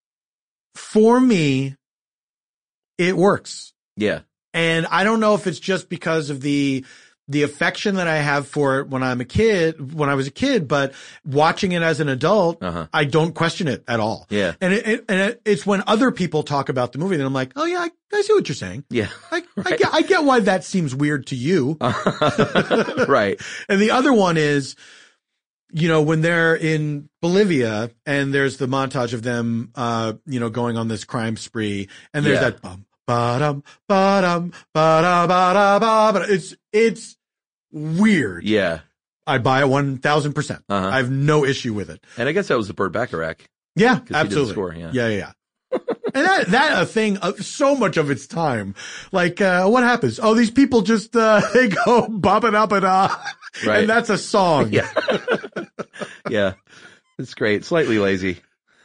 Speaker 2: for me, it works.
Speaker 1: Yeah.
Speaker 2: And I don't know if it's just because of the, the affection that I have for it when I'm a kid, when I was a kid, but watching it as an adult,
Speaker 1: Uh-huh.
Speaker 2: I don't question it at all.
Speaker 1: Yeah.
Speaker 2: And it, it, and it, it's when other people talk about the movie that I'm like, oh yeah, I, I see what you're saying.
Speaker 1: Yeah.
Speaker 2: I, I
Speaker 1: Right.
Speaker 2: get, I get why that seems weird to you.
Speaker 1: Right.
Speaker 2: And the other one is, you know, when they're in Bolivia and there's the montage of them, uh, you know, going on this crime spree, and there's
Speaker 1: Yeah.
Speaker 2: that bum, ba-dum, ba-dum, ba-da, ba-da, ba-da. It's, it's weird.
Speaker 1: Yeah.
Speaker 2: I buy it one thousand percent.
Speaker 1: Uh-huh.
Speaker 2: I have no issue with it.
Speaker 1: And I guess that was the Burt Bacharach.
Speaker 2: Yeah,
Speaker 1: he did the
Speaker 2: absolutely.
Speaker 1: score, yeah.
Speaker 2: yeah, yeah. yeah. And that, that a thing of so much of its time. Like, uh, what happens? Oh, these people just, uh, they go bopping up and, uh,
Speaker 1: Right.
Speaker 2: and that's a song.
Speaker 1: Yeah. Yeah. It's great. Slightly lazy.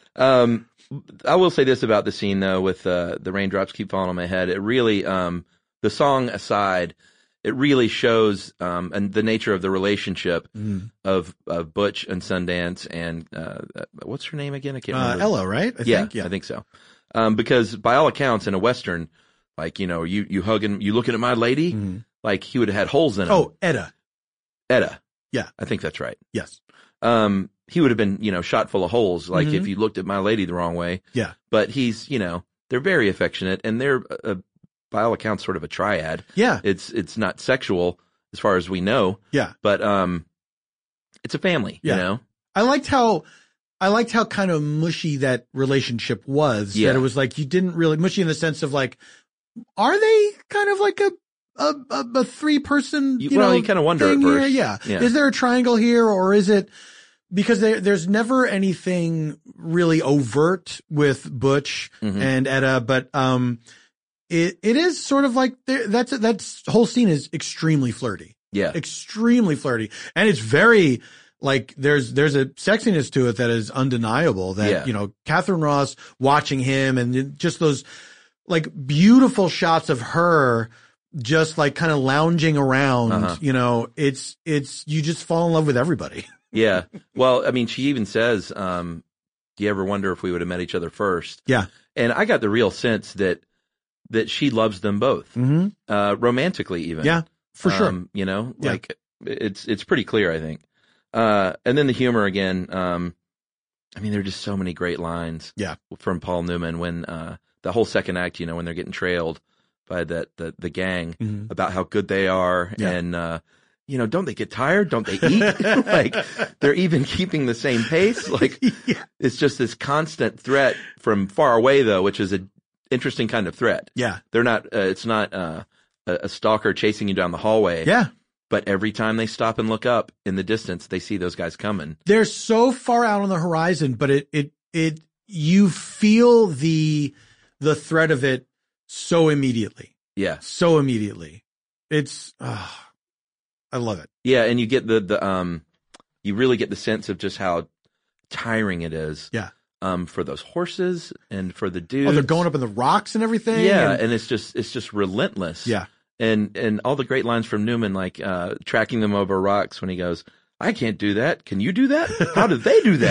Speaker 1: Um, I will say this about the scene though, with, uh, the raindrops keep falling on my head. It really, um, the song aside, it really shows, um, and the nature of the relationship
Speaker 2: Mm.
Speaker 1: of, of Butch and Sundance and, uh, what's her name again? I can't
Speaker 2: Uh,
Speaker 1: remember.
Speaker 2: Ella, right? I
Speaker 1: yeah,
Speaker 2: think. Yeah.
Speaker 1: I think so. Um, because by all accounts in a Western, like, you know, you, you hugging, you looking at my lady,
Speaker 2: Mhm.
Speaker 1: like he would have had holes in him.
Speaker 2: Oh, Edda.
Speaker 1: Etta.
Speaker 2: Yeah.
Speaker 1: I think that's right.
Speaker 2: Yes.
Speaker 1: Um, he would have been, you know, shot full of holes, like
Speaker 2: Mhm.
Speaker 1: if you looked at my lady the wrong way.
Speaker 2: Yeah.
Speaker 1: But he's, you know, they're very affectionate, and they're, uh, by all accounts, sort of a triad.
Speaker 2: Yeah.
Speaker 1: It's, it's not sexual as far as we know,
Speaker 2: Yeah.
Speaker 1: but, um, it's a family,
Speaker 2: Yeah.
Speaker 1: you know?
Speaker 2: I liked how, I liked how kind of mushy that relationship was.
Speaker 1: Yeah.
Speaker 2: That it was like, you didn't really, mushy in the sense of like, are they kind of like a, a, a, a three person, you,
Speaker 1: You- well,
Speaker 2: know,
Speaker 1: you kinda wonder at
Speaker 2: thing here?
Speaker 1: first.
Speaker 2: Yeah.
Speaker 1: Yeah.
Speaker 2: Is there a triangle here, or is it, because there, there's never anything really overt with Butch
Speaker 1: Mhm.
Speaker 2: and Etta, but, um, it, it is sort of like there, that's, that's whole scene is extremely flirty.
Speaker 1: Yeah.
Speaker 2: Extremely flirty. And it's very, like, there's, there's a sexiness to it that is undeniable that,
Speaker 1: Yeah.
Speaker 2: you know, Catherine Ross watching him and just those, like, beautiful shots of her just, like, kind of lounging around,
Speaker 1: Uh-huh.
Speaker 2: you know, it's, it's, you just fall in love with everybody.
Speaker 1: Yeah. Well, I mean, she even says, um, do you ever wonder if we would have met each other first?
Speaker 2: Yeah.
Speaker 1: And I got the real sense that, that she loves them both,
Speaker 2: Mm-hmm.
Speaker 1: uh, romantically even.
Speaker 2: Yeah, for sure.
Speaker 1: Um, you know,
Speaker 2: Yeah.
Speaker 1: like it's, it's pretty clear, I think. Uh, and then the humor again. Um, I mean, there are just so many great lines.
Speaker 2: Yeah.
Speaker 1: From Paul Newman when, uh, the whole second act, you know, when they're getting trailed by that, the, the gang
Speaker 2: Mhm.
Speaker 1: about how good they are.
Speaker 2: Yeah.
Speaker 1: And, uh, you know, don't they get tired? Don't they eat? Like they're even keeping the same pace. Like
Speaker 2: Yeah.
Speaker 1: it's just this constant threat from far away though, which is a interesting kind of threat.
Speaker 2: Yeah.
Speaker 1: They're not, uh, it's not, uh, a, a stalker chasing you down the hallway.
Speaker 2: Yeah.
Speaker 1: But every time they stop and look up in the distance, they see those guys coming.
Speaker 2: They're so far out on the horizon, but it, it, it, you feel the, the threat of it so immediately,
Speaker 1: Yeah.
Speaker 2: so immediately. It's, ah, I love it.
Speaker 1: Yeah. And you get the, the, um, you really get the sense of just how tiring it is.
Speaker 2: Yeah.
Speaker 1: Um, for those horses and for the dudes.
Speaker 2: Oh, they're going up in the rocks and everything.
Speaker 1: Yeah.
Speaker 2: and-
Speaker 1: And it's just, it's just relentless.
Speaker 2: yeah.
Speaker 1: And, and all the great lines from Newman, like, uh, tracking them over rocks when he goes, I can't do that. Can you do that? How did they do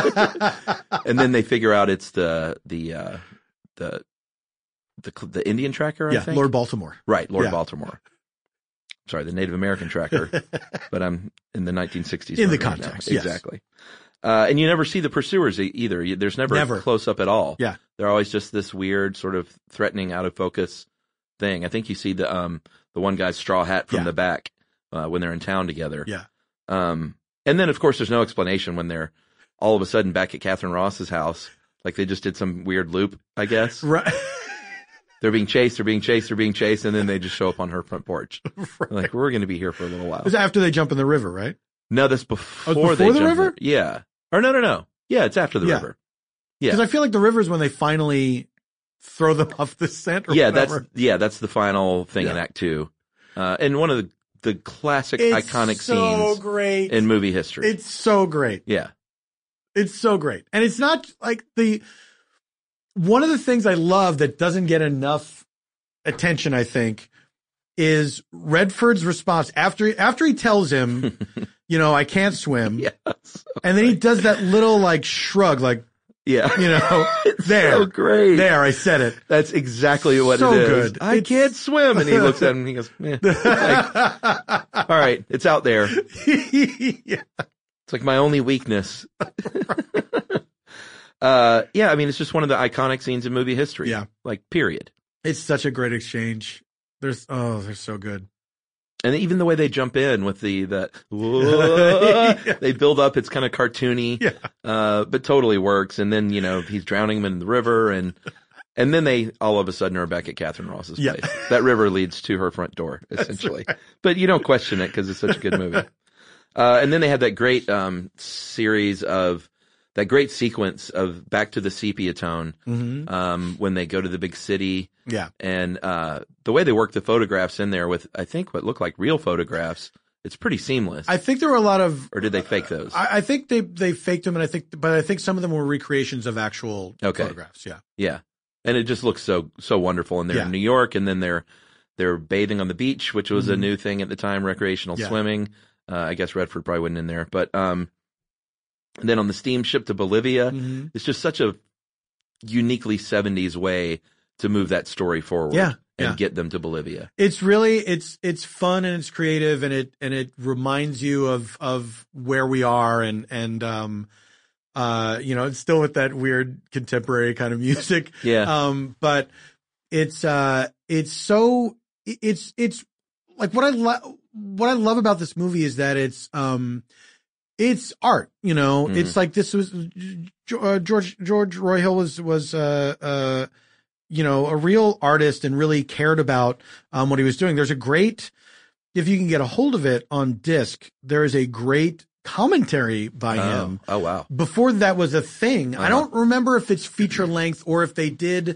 Speaker 1: that? And then they figure out it's the, the, uh, the, the, the Indian tracker, I
Speaker 2: yeah.
Speaker 1: think.
Speaker 2: Lord Baltimore.
Speaker 1: Right. Lord
Speaker 2: Yeah.
Speaker 1: Baltimore. Sorry, the Native American tracker, but I'm in the nineteen sixties.
Speaker 2: In the
Speaker 1: right now.
Speaker 2: context, yes.
Speaker 1: Exactly. Uh, and you never see the pursuers e- either. You- There's never,
Speaker 2: Never.
Speaker 1: a close up at all.
Speaker 2: Yeah.
Speaker 1: They're always just this weird sort of threatening out of focus thing. I think you see the, um, the one guy's straw hat from
Speaker 2: Yeah.
Speaker 1: the back, uh, when they're in town together.
Speaker 2: Yeah.
Speaker 1: Um, and then of course there's no explanation when they're all of a sudden back at Catherine Ross's house. Like they just did some weird loop, I guess.
Speaker 2: Right.
Speaker 1: They're being chased, they're being chased, they're being chased, and then they just show up on her front porch.
Speaker 2: Right.
Speaker 1: Like, we're going to be here for a little while.
Speaker 2: It's after they jump in the river, right?
Speaker 1: No, that's before,
Speaker 2: before
Speaker 1: they
Speaker 2: the
Speaker 1: jump
Speaker 2: river?
Speaker 1: in. Yeah. Or no, no, no. Yeah, it's after the
Speaker 2: Yeah.
Speaker 1: river. Yeah.
Speaker 2: Because I feel like the river is when they finally throw them off the scent or
Speaker 1: Yeah,
Speaker 2: whatever.
Speaker 1: that's yeah, that's the final thing in
Speaker 2: Yeah.
Speaker 1: Act Two. Uh, and one of the, the classic
Speaker 2: It's
Speaker 1: iconic
Speaker 2: so
Speaker 1: scenes
Speaker 2: great.
Speaker 1: in movie history.
Speaker 2: It's so great.
Speaker 1: yeah.
Speaker 2: It's so great. And it's not like the, one of the things I love that doesn't get enough attention, I think, is Redford's response after, after he tells him, you know, I can't swim.
Speaker 1: Yes.
Speaker 2: And then he does that little like shrug, like,
Speaker 1: Yeah.
Speaker 2: you know,
Speaker 1: It's
Speaker 2: there,
Speaker 1: so great.
Speaker 2: there, I said it.
Speaker 1: That's exactly what
Speaker 2: So
Speaker 1: it is.
Speaker 2: good.
Speaker 1: I
Speaker 2: It's-
Speaker 1: can't swim. And he looks at him and he goes, eh. Like, all right, it's out there.
Speaker 2: Yeah.
Speaker 1: It's like my only weakness. uh, yeah, I mean, it's just one of the iconic scenes in movie history.
Speaker 2: Yeah.
Speaker 1: Like, period.
Speaker 2: It's such a great exchange. There's, oh, they're so good.
Speaker 1: And even the way they jump in with the, the, whoa,
Speaker 2: yeah.
Speaker 1: they build up, it's kind of cartoony,
Speaker 2: Yeah.
Speaker 1: uh, but totally works. And then, you know, he's drowning him in the river and, and then they all of a sudden are back at Catherine Ross's
Speaker 2: Yeah.
Speaker 1: place. That river leads to her front door, essentially. Right. But you don't question it because it's such a good movie. Uh, and then they had that great, um, series of, that great sequence of Back to the Sepia Tone,
Speaker 2: Mm-hmm.
Speaker 1: um, when they go to the big city.
Speaker 2: Yeah.
Speaker 1: And, uh, the way they work the photographs in there with, I think, what look like real photographs, it's pretty seamless.
Speaker 2: I think there were a lot of,
Speaker 1: or did they fake those?
Speaker 2: I, I think they, they faked them and I think, but I think some of them were recreations of actual
Speaker 1: Okay.
Speaker 2: photographs. Yeah.
Speaker 1: Yeah. And it just looks so, so wonderful. And they're
Speaker 2: Yeah.
Speaker 1: in New York and then they're, they're bathing on the beach, which was
Speaker 2: Mhm.
Speaker 1: a new thing at the time, recreational
Speaker 2: Yeah.
Speaker 1: swimming. Uh, I guess Redford probably wasn't in there, but, um, and then on the steamship to Bolivia,
Speaker 2: Mm-hmm.
Speaker 1: it's just such a uniquely seventies way to move that story forward
Speaker 2: Yeah,
Speaker 1: and
Speaker 2: yeah.
Speaker 1: get them to Bolivia.
Speaker 2: It's really, it's, it's fun and it's creative and it, and it reminds you of, of where we are and, and, um, uh, you know, it's still with that weird contemporary kind of music.
Speaker 1: Yeah.
Speaker 2: Um, but it's, uh, it's so, it's, it's like what I love, what I love about this movie is that it's, um, it's art, you know,
Speaker 1: Mhm.
Speaker 2: it's like this was, uh, George, George Roy Hill was, was, uh, uh, you know, a real artist and really cared about, um, what he was doing. There's a great, if you can get a hold of it on disc, there is a great commentary by
Speaker 1: Oh.
Speaker 2: him.
Speaker 1: Oh, wow.
Speaker 2: Before that was a thing.
Speaker 1: Uh-huh.
Speaker 2: I don't remember if it's feature length or if they did,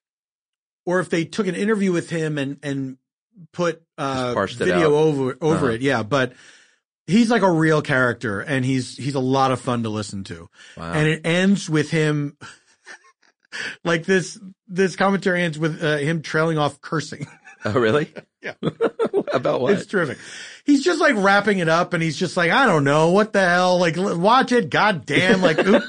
Speaker 2: or if they took an interview with him and, and put, uh,
Speaker 1: parsed it
Speaker 2: video
Speaker 1: out.
Speaker 2: over, over
Speaker 1: Uh-huh.
Speaker 2: it. Yeah. But he's like a real character and he's, he's a lot of fun to listen to.
Speaker 1: Wow.
Speaker 2: And it ends with him, like this, this commentary ends with uh, him trailing off cursing.
Speaker 1: Oh, really?
Speaker 2: Yeah.
Speaker 1: About what?
Speaker 2: It's terrific. He's just like wrapping it up and he's just like, I don't know what the hell, like l- watch it. God damn. Like, oop.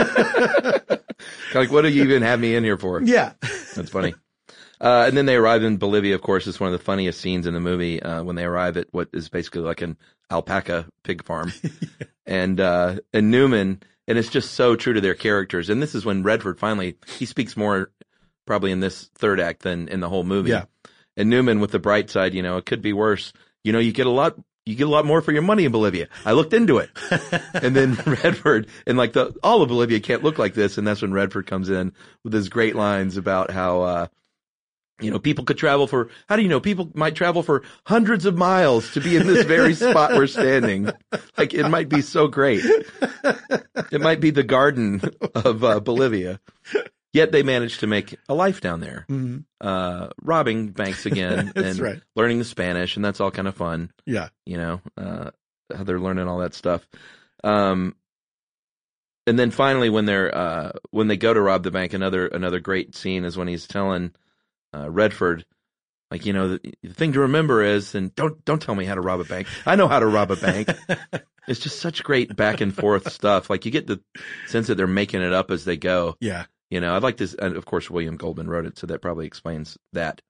Speaker 1: Like, what do you even have me in here for?
Speaker 2: Yeah.
Speaker 1: That's funny. Uh, and then they arrive in Bolivia, of course. It's one of the funniest scenes in the movie, uh, when they arrive at what is basically like an alpaca pig farm. Yeah. And, uh, and Newman, and it's just so true to their characters. And this is when Redford finally, he speaks more probably in this third act than in the whole movie.
Speaker 2: Yeah.
Speaker 1: And Newman with the bright side, you know, it could be worse. You know, you get a lot, you get a lot more for your money in Bolivia. I looked into it. And then Redford, and like the, all of Bolivia can't look like this. And that's when Redford comes in with his great lines about how, uh, you know, people could travel for, how do you know, people might travel for hundreds of miles to be in this very spot we're standing. Like, it might be so great. It might be the garden of uh, Bolivia. Yet they managed to make a life down there,
Speaker 2: Mm-hmm.
Speaker 1: uh, robbing banks again and
Speaker 2: right.
Speaker 1: learning the Spanish. And that's all kind of fun,
Speaker 2: Yeah.
Speaker 1: you know, uh, how they're learning all that stuff. Um, and then finally when they're, uh, when they go to rob the bank, another, another great scene is when he's telling, Uh, Redford, like, you know, the, the thing to remember is, and don't, don't tell me how to rob a bank. I know how to rob a bank. It's just such great back and forth stuff. Like, you get the sense that they're making it up as they go.
Speaker 2: Yeah.
Speaker 1: You know, I'd like this. And of course, William Goldman wrote it, so that probably explains that.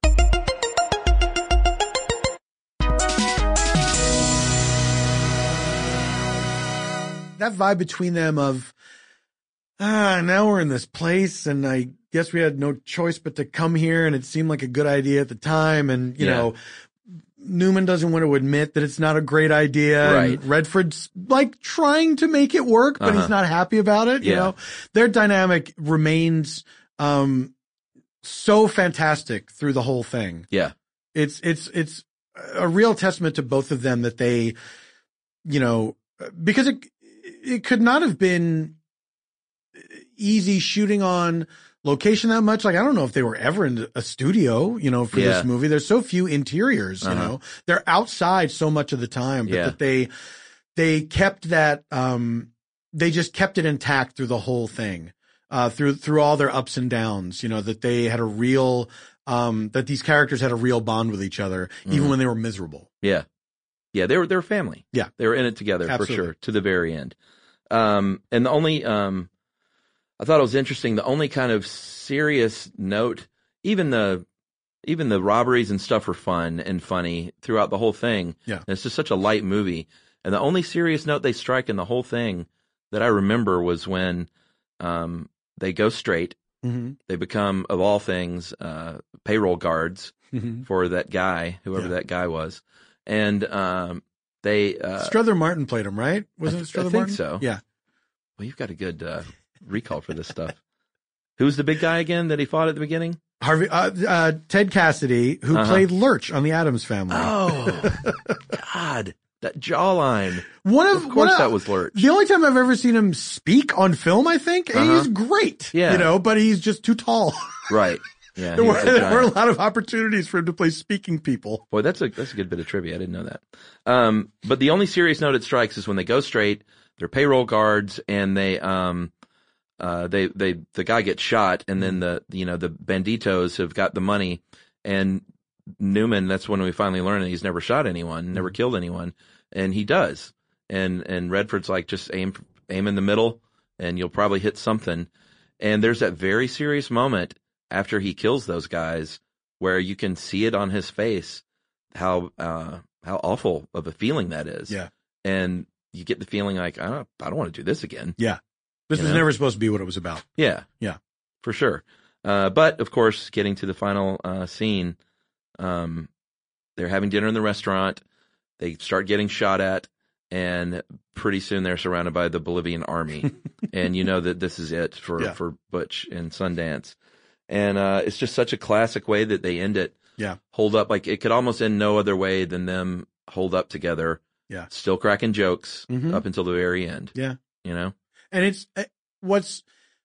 Speaker 2: That vibe between them of, ah, now we're in this place and I guess we had no choice but to come here and it seemed like a good idea at the time. And, you
Speaker 1: Yeah.
Speaker 2: know, Newman doesn't want to admit that it's not a great idea.
Speaker 1: Right.
Speaker 2: And Redford's like trying to make it work, but
Speaker 1: Uh-huh.
Speaker 2: he's not happy about it. You
Speaker 1: Yeah.
Speaker 2: know, their dynamic remains, um, so fantastic through the whole thing.
Speaker 1: Yeah.
Speaker 2: It's, it's, it's a real testament to both of them that they, you know, because it, it could not have been easy shooting on location that much. Like, I don't know if they were ever in a studio, you know, for
Speaker 1: Yeah.
Speaker 2: this movie. There's so few interiors, you
Speaker 1: Uh-huh.
Speaker 2: know, they're outside so much of the time, but
Speaker 1: Yeah.
Speaker 2: that they, they kept that, um, they just kept it intact through the whole thing, uh, through, through all their ups and downs, you know, that they had a real, um, that these characters had a real bond with each other, even
Speaker 1: Mhm.
Speaker 2: when they were miserable.
Speaker 1: Yeah. Yeah. They were, they were family.
Speaker 2: Yeah.
Speaker 1: They were in it together
Speaker 2: Absolutely.
Speaker 1: for sure to the very end. Um, and the only, um, I thought it was interesting. The only kind of serious note, even the, even the robberies and stuff were fun and funny throughout the whole thing.
Speaker 2: Yeah.
Speaker 1: And it's just such a light movie. And the only serious note they strike in the whole thing that I remember was when, um, they go straight.
Speaker 2: Mm-hmm.
Speaker 1: They become, of all things, uh, payroll guards
Speaker 2: Mm-hmm.
Speaker 1: for that guy, whoever
Speaker 2: Yeah.
Speaker 1: that guy was. And um, they uh,
Speaker 2: Strother Martin played him, right? Wasn't
Speaker 1: I,
Speaker 2: it Strother
Speaker 1: I think
Speaker 2: Martin?
Speaker 1: so.
Speaker 2: Yeah.
Speaker 1: Well, you've got a good uh, recall for this stuff. Who's the big guy again that he fought at the beginning?
Speaker 2: Harvey, uh, uh, Ted Cassidy, who
Speaker 1: Uh-huh.
Speaker 2: played Lurch on the Addams Family.
Speaker 1: Oh, God, that jawline.
Speaker 2: One of,
Speaker 1: Of course,
Speaker 2: one of-
Speaker 1: that was Lurch.
Speaker 2: The only time I've ever seen him speak on film, I think, and
Speaker 1: Uh-huh.
Speaker 2: he's great.
Speaker 1: Yeah.
Speaker 2: You know, but he's just too tall.
Speaker 1: Right. Yeah.
Speaker 2: there,
Speaker 1: he
Speaker 2: were,
Speaker 1: was a
Speaker 2: there were a
Speaker 1: giant.
Speaker 2: lot of opportunities for him to play speaking people.
Speaker 1: Boy, that's a that's a good bit of trivia. I didn't know that. Um, but the only serious note it strikes is when they go straight. They're payroll guards, and they um, uh, they they the guy gets shot, and then the you know the banditos have got the money, and Newman. That's when we finally learn that he's never shot anyone, never killed anyone, and he does. And and Redford's like, just aim aim in the middle, and you'll probably hit something. And there's that very serious moment after he kills those guys where you can see it on his face how uh, how awful of a feeling that is.
Speaker 2: Yeah.
Speaker 1: And you get the feeling like, I don't I don't want to do this again.
Speaker 2: Yeah. This
Speaker 1: You
Speaker 2: was
Speaker 1: know?
Speaker 2: never supposed to be what it was about.
Speaker 1: Yeah.
Speaker 2: Yeah.
Speaker 1: For sure. Uh, but of course, getting to the final uh, scene, um, they're having dinner in the restaurant. They start getting shot at, and pretty soon they're surrounded by the Bolivian army. And you know that this is it for,
Speaker 2: Yeah.
Speaker 1: for Butch and Sundance. And uh, it's just such a classic way that they end it.
Speaker 2: Yeah.
Speaker 1: Hold up. Like, it could almost end no other way than them hold up together.
Speaker 2: Yeah.
Speaker 1: Still cracking jokes
Speaker 2: Mhm.
Speaker 1: up until the very end.
Speaker 2: Yeah.
Speaker 1: You know?
Speaker 2: And it's uh, what's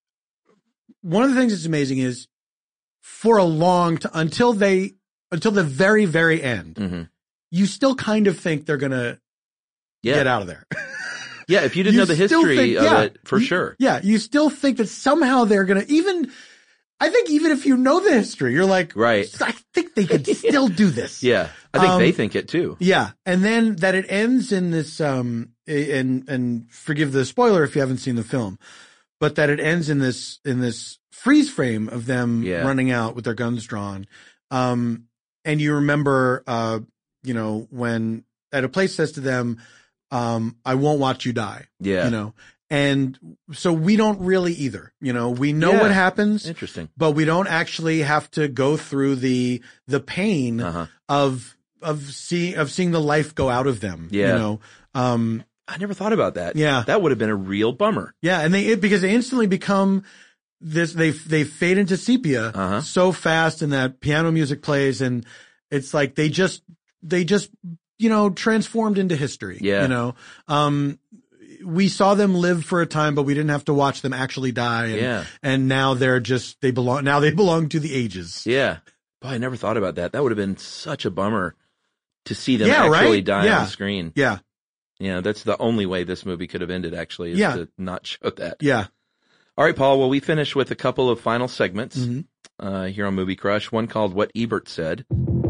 Speaker 2: one of the things that's amazing is for a long time, until they, until the very, very end,
Speaker 1: hmm
Speaker 2: you still kind of think they're going to
Speaker 1: Yeah.
Speaker 2: get out of there.
Speaker 1: Yeah. If you didn't
Speaker 2: You
Speaker 1: know the
Speaker 2: still
Speaker 1: history
Speaker 2: think-
Speaker 1: of
Speaker 2: yeah,
Speaker 1: it, for
Speaker 2: you-
Speaker 1: sure.
Speaker 2: Yeah. You still think that somehow they're going to even, I think even if you know the history, you're like,
Speaker 1: Right.
Speaker 2: I think they could still do this.
Speaker 1: Yeah. I think
Speaker 2: Um,
Speaker 1: they think it too.
Speaker 2: Yeah. And then that it ends in this, um, and, and forgive the spoiler if you haven't seen the film, but that it ends in this, in this freeze frame of them
Speaker 1: Yeah.
Speaker 2: running out with their guns drawn. Um, and you remember, uh, you know, when at a place says to them, um, I won't watch you die,
Speaker 1: Yeah.
Speaker 2: you know, and so we don't really either, you know, we know
Speaker 1: Yeah.
Speaker 2: what happens,
Speaker 1: Interesting.
Speaker 2: but we don't actually have to go through the, the pain
Speaker 1: Uh-huh.
Speaker 2: of, of seeing, of seeing the life go out of them,
Speaker 1: Yeah.
Speaker 2: you know, um,
Speaker 1: I never thought about that.
Speaker 2: Yeah.
Speaker 1: That would have been a real bummer.
Speaker 2: yeah. And they, it, because they instantly become this, they, they fade into sepia
Speaker 1: Uh-huh.
Speaker 2: so fast, and that piano music plays, and it's like they just, they just, you know, transformed into history,
Speaker 1: Yeah.
Speaker 2: you know, um, we saw them live for a time, but we didn't have to watch them actually die. And,
Speaker 1: Yeah.
Speaker 2: and now they're just, they belong, now they belong to the ages.
Speaker 1: Yeah. Boy, I never thought about that. That would have been such a bummer to see them
Speaker 2: Yeah,
Speaker 1: actually
Speaker 2: right?
Speaker 1: die
Speaker 2: Yeah.
Speaker 1: on the screen.
Speaker 2: Yeah.
Speaker 1: Yeah, that's the only way this movie could have ended, actually, is
Speaker 2: Yeah.
Speaker 1: to not show that.
Speaker 2: Yeah.
Speaker 1: All right, Paul. Well, we finish with a couple of final segments
Speaker 2: Mhm.
Speaker 1: uh, here on Movie Crush. One called What Ebert Said.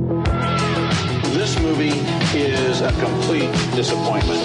Speaker 3: This movie is a complete disappointment.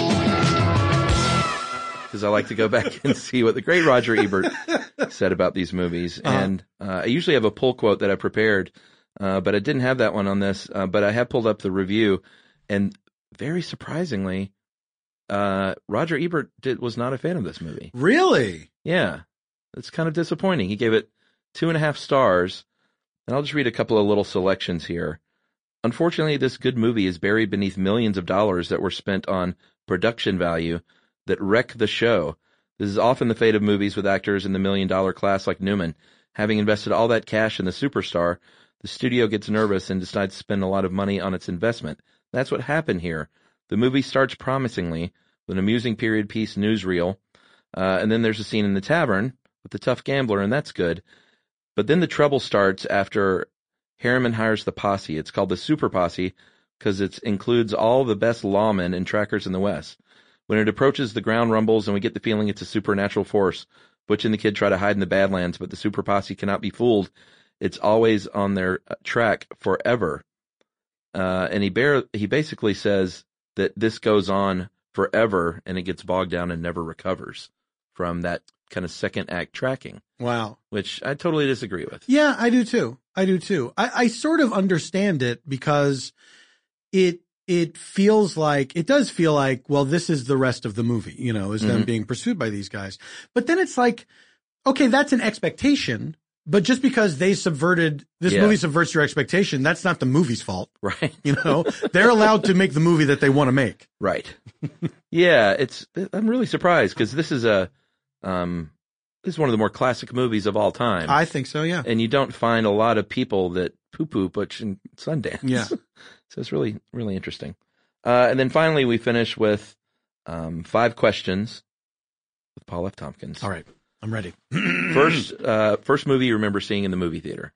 Speaker 1: Because I like to go back and see what the great Roger Ebert said about these movies.
Speaker 2: Uh-huh.
Speaker 1: And uh, I usually have a pull quote that I prepared, uh, but I didn't have that one on this. Uh, but I have pulled up the review, and very surprisingly, uh, Roger Ebert did, was not a fan of this movie.
Speaker 2: Really?
Speaker 1: Yeah, it's kind of disappointing. He gave it two and a half stars, and I'll just read a couple of little selections here. Unfortunately, this good movie is buried beneath millions of dollars that were spent on production value that wreck the show. This is often the fate of movies with actors in the million-dollar class like Newman. Having invested all that cash in the superstar, the studio gets nervous and decides to spend a lot of money on its investment. That's what happened here. The movie starts promisingly with an amusing period piece newsreel, uh, and then there's a scene in the tavern with the tough gambler, and that's good. But then the trouble starts after Harriman hires the posse. It's called the Super Posse because it includes all the best lawmen and trackers in the West. When it approaches, the ground rumbles, and we get the feeling it's a supernatural force. Butch and the kid try to hide in the Badlands, but the Super Posse cannot be fooled. It's always on their track forever. Uh, and he bear, he basically says that this goes on forever, and it gets bogged down and never recovers from that kind of second act tracking,
Speaker 2: Wow.
Speaker 1: which I totally disagree with.
Speaker 2: Yeah, I do too. I do too. I, I sort of understand it because it, it feels like, it does feel like, well, this is the rest of the movie, you know, is them
Speaker 1: Mhm.
Speaker 2: being pursued by these guys. But then it's like, okay, that's an expectation, but just because they subverted, this
Speaker 1: Yeah.
Speaker 2: movie subverts your expectation, that's not the movie's fault.
Speaker 1: Right.
Speaker 2: You know, they're allowed to make the movie that they want to make.
Speaker 1: Right. Yeah, it's, I'm really surprised because this is a, um, this is one of the more classic movies of all time.
Speaker 2: I think so, yeah.
Speaker 1: And you don't find a lot of people that poo-poo Butch and Sundance.
Speaker 2: Yeah.
Speaker 1: So it's really, really interesting. Uh, and then finally we finish with, um, five questions with Paul F. Tompkins.
Speaker 2: All right. I'm ready.
Speaker 1: First, uh, first movie you remember seeing in the movie theater.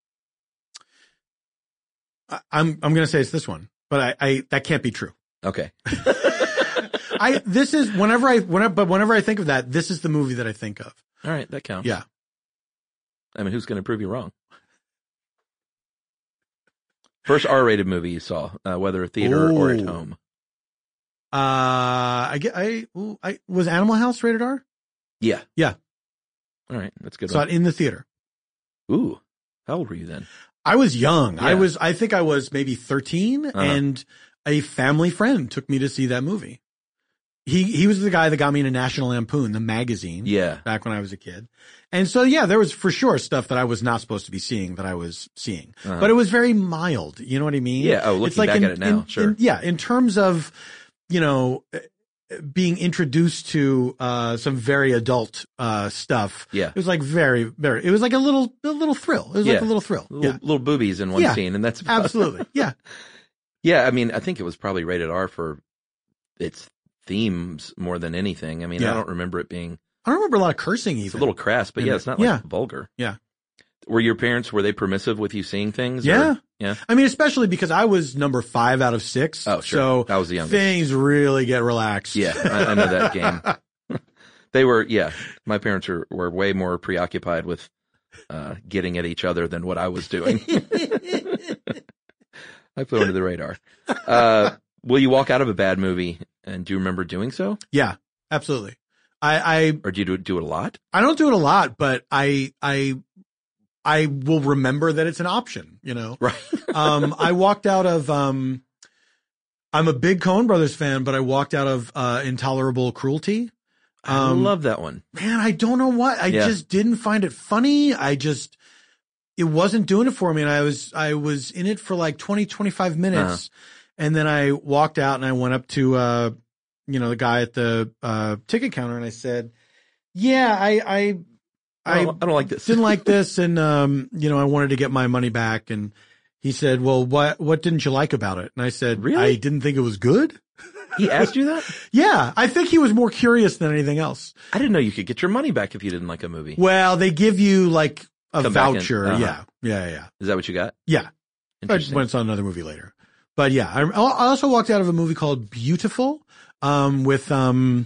Speaker 2: I, I'm, I'm going to say it's this one, but I, I, that can't be true.
Speaker 1: Okay.
Speaker 2: I, this is whenever I, whenever, but whenever I think of that, this is the movie that I think of.
Speaker 1: All right. That counts.
Speaker 2: Yeah.
Speaker 1: I mean, who's going to prove you wrong? First R-rated movie you saw, uh, whether at theater or at
Speaker 2: Ooh.
Speaker 1: home.
Speaker 2: Uh, I get, I, ooh, I, was Animal House rated R?
Speaker 1: Yeah.
Speaker 2: Yeah.
Speaker 1: All right. That's a good.
Speaker 2: Saw
Speaker 1: one.
Speaker 2: it in the theater.
Speaker 1: Ooh. How old were you then?
Speaker 2: I was young.
Speaker 1: Yeah.
Speaker 2: I was, I think I was maybe thirteen
Speaker 1: Uh-huh.
Speaker 2: and a family friend took me to see that movie. He, he was the guy that got me into National Lampoon, the magazine.
Speaker 1: Yeah.
Speaker 2: Back when I was a kid. And so, yeah, there was for sure stuff that I was not supposed to be seeing that I was seeing,
Speaker 1: Uh-huh.
Speaker 2: but it was very mild. You know what I mean?
Speaker 1: Yeah. Oh, looking
Speaker 2: It's like
Speaker 1: back
Speaker 2: in-
Speaker 1: at it now.
Speaker 2: in-
Speaker 1: Sure.
Speaker 2: in- yeah. In terms of, you know, being introduced to, uh, some very adult, uh, stuff.
Speaker 1: Yeah.
Speaker 2: It was like very, very, it was like a little, a little thrill. It was like
Speaker 1: Yeah.
Speaker 2: a little thrill.
Speaker 1: Little,
Speaker 2: Yeah.
Speaker 1: little boobies in one
Speaker 2: Yeah.
Speaker 1: scene, and that's about
Speaker 2: Absolutely. Yeah.
Speaker 1: Yeah, I mean, I think it was probably rated R for its themes more than anything. I mean,
Speaker 2: Yeah.
Speaker 1: I don't remember it being
Speaker 2: I don't remember a lot of cursing even.
Speaker 1: it's a little crass, but
Speaker 2: In
Speaker 1: yeah,
Speaker 2: it.
Speaker 1: it's not like
Speaker 2: Yeah.
Speaker 1: vulgar.
Speaker 2: Yeah.
Speaker 1: Were your parents were they permissive with you seeing things? or-
Speaker 2: Yeah.
Speaker 1: yeah.
Speaker 2: I mean, especially because I was number five out of six.
Speaker 1: Oh, sure.
Speaker 2: So
Speaker 1: That was the youngest.
Speaker 2: things really get relaxed.
Speaker 1: Yeah, I, I know that game. They were, yeah. My parents were, were way more preoccupied with uh, getting at each other than what I was doing. I flew under the radar. Uh, will you walk out of a bad movie, and do you remember doing so,
Speaker 2: Yeah, absolutely. I, I,
Speaker 1: or do you do, do it a lot?
Speaker 2: I don't do it a lot, but I, I, I will remember that it's an option, you know?
Speaker 1: Right.
Speaker 2: Um, I walked out of, um, I'm a big Coen Brothers fan, but I walked out of, uh, Intolerable Cruelty.
Speaker 1: I
Speaker 2: Um,
Speaker 1: love that one.
Speaker 2: Man, I don't know what, I
Speaker 1: Yeah.
Speaker 2: just didn't find it funny. I just, it wasn't doing it for me. And I was, I was in it for like twenty, twenty-five minutes.
Speaker 1: Uh-huh.
Speaker 2: And then I walked out and I went up to, uh, you know, the guy at the, uh, ticket counter and I said, yeah, I, I,
Speaker 1: I
Speaker 2: I
Speaker 1: don't, I don't like this.
Speaker 2: didn't like this. And, um, you know, I wanted to get my money back. And he said, well, what, what didn't you like about it? And I said,
Speaker 1: Really?
Speaker 2: I didn't think it was good.
Speaker 1: He asked you that?
Speaker 2: Yeah. I think he was more curious than anything else.
Speaker 1: I didn't know you could get your money back if you didn't like a movie.
Speaker 2: Well, they give you like a
Speaker 1: Come back in.
Speaker 2: voucher.
Speaker 1: Uh-huh.
Speaker 2: Yeah. Yeah. Yeah.
Speaker 1: Is that what you got?
Speaker 2: Yeah. I
Speaker 1: Interesting.
Speaker 2: went and saw another movie later. But yeah, I, I also walked out of a movie called Beautiful, um, with, um,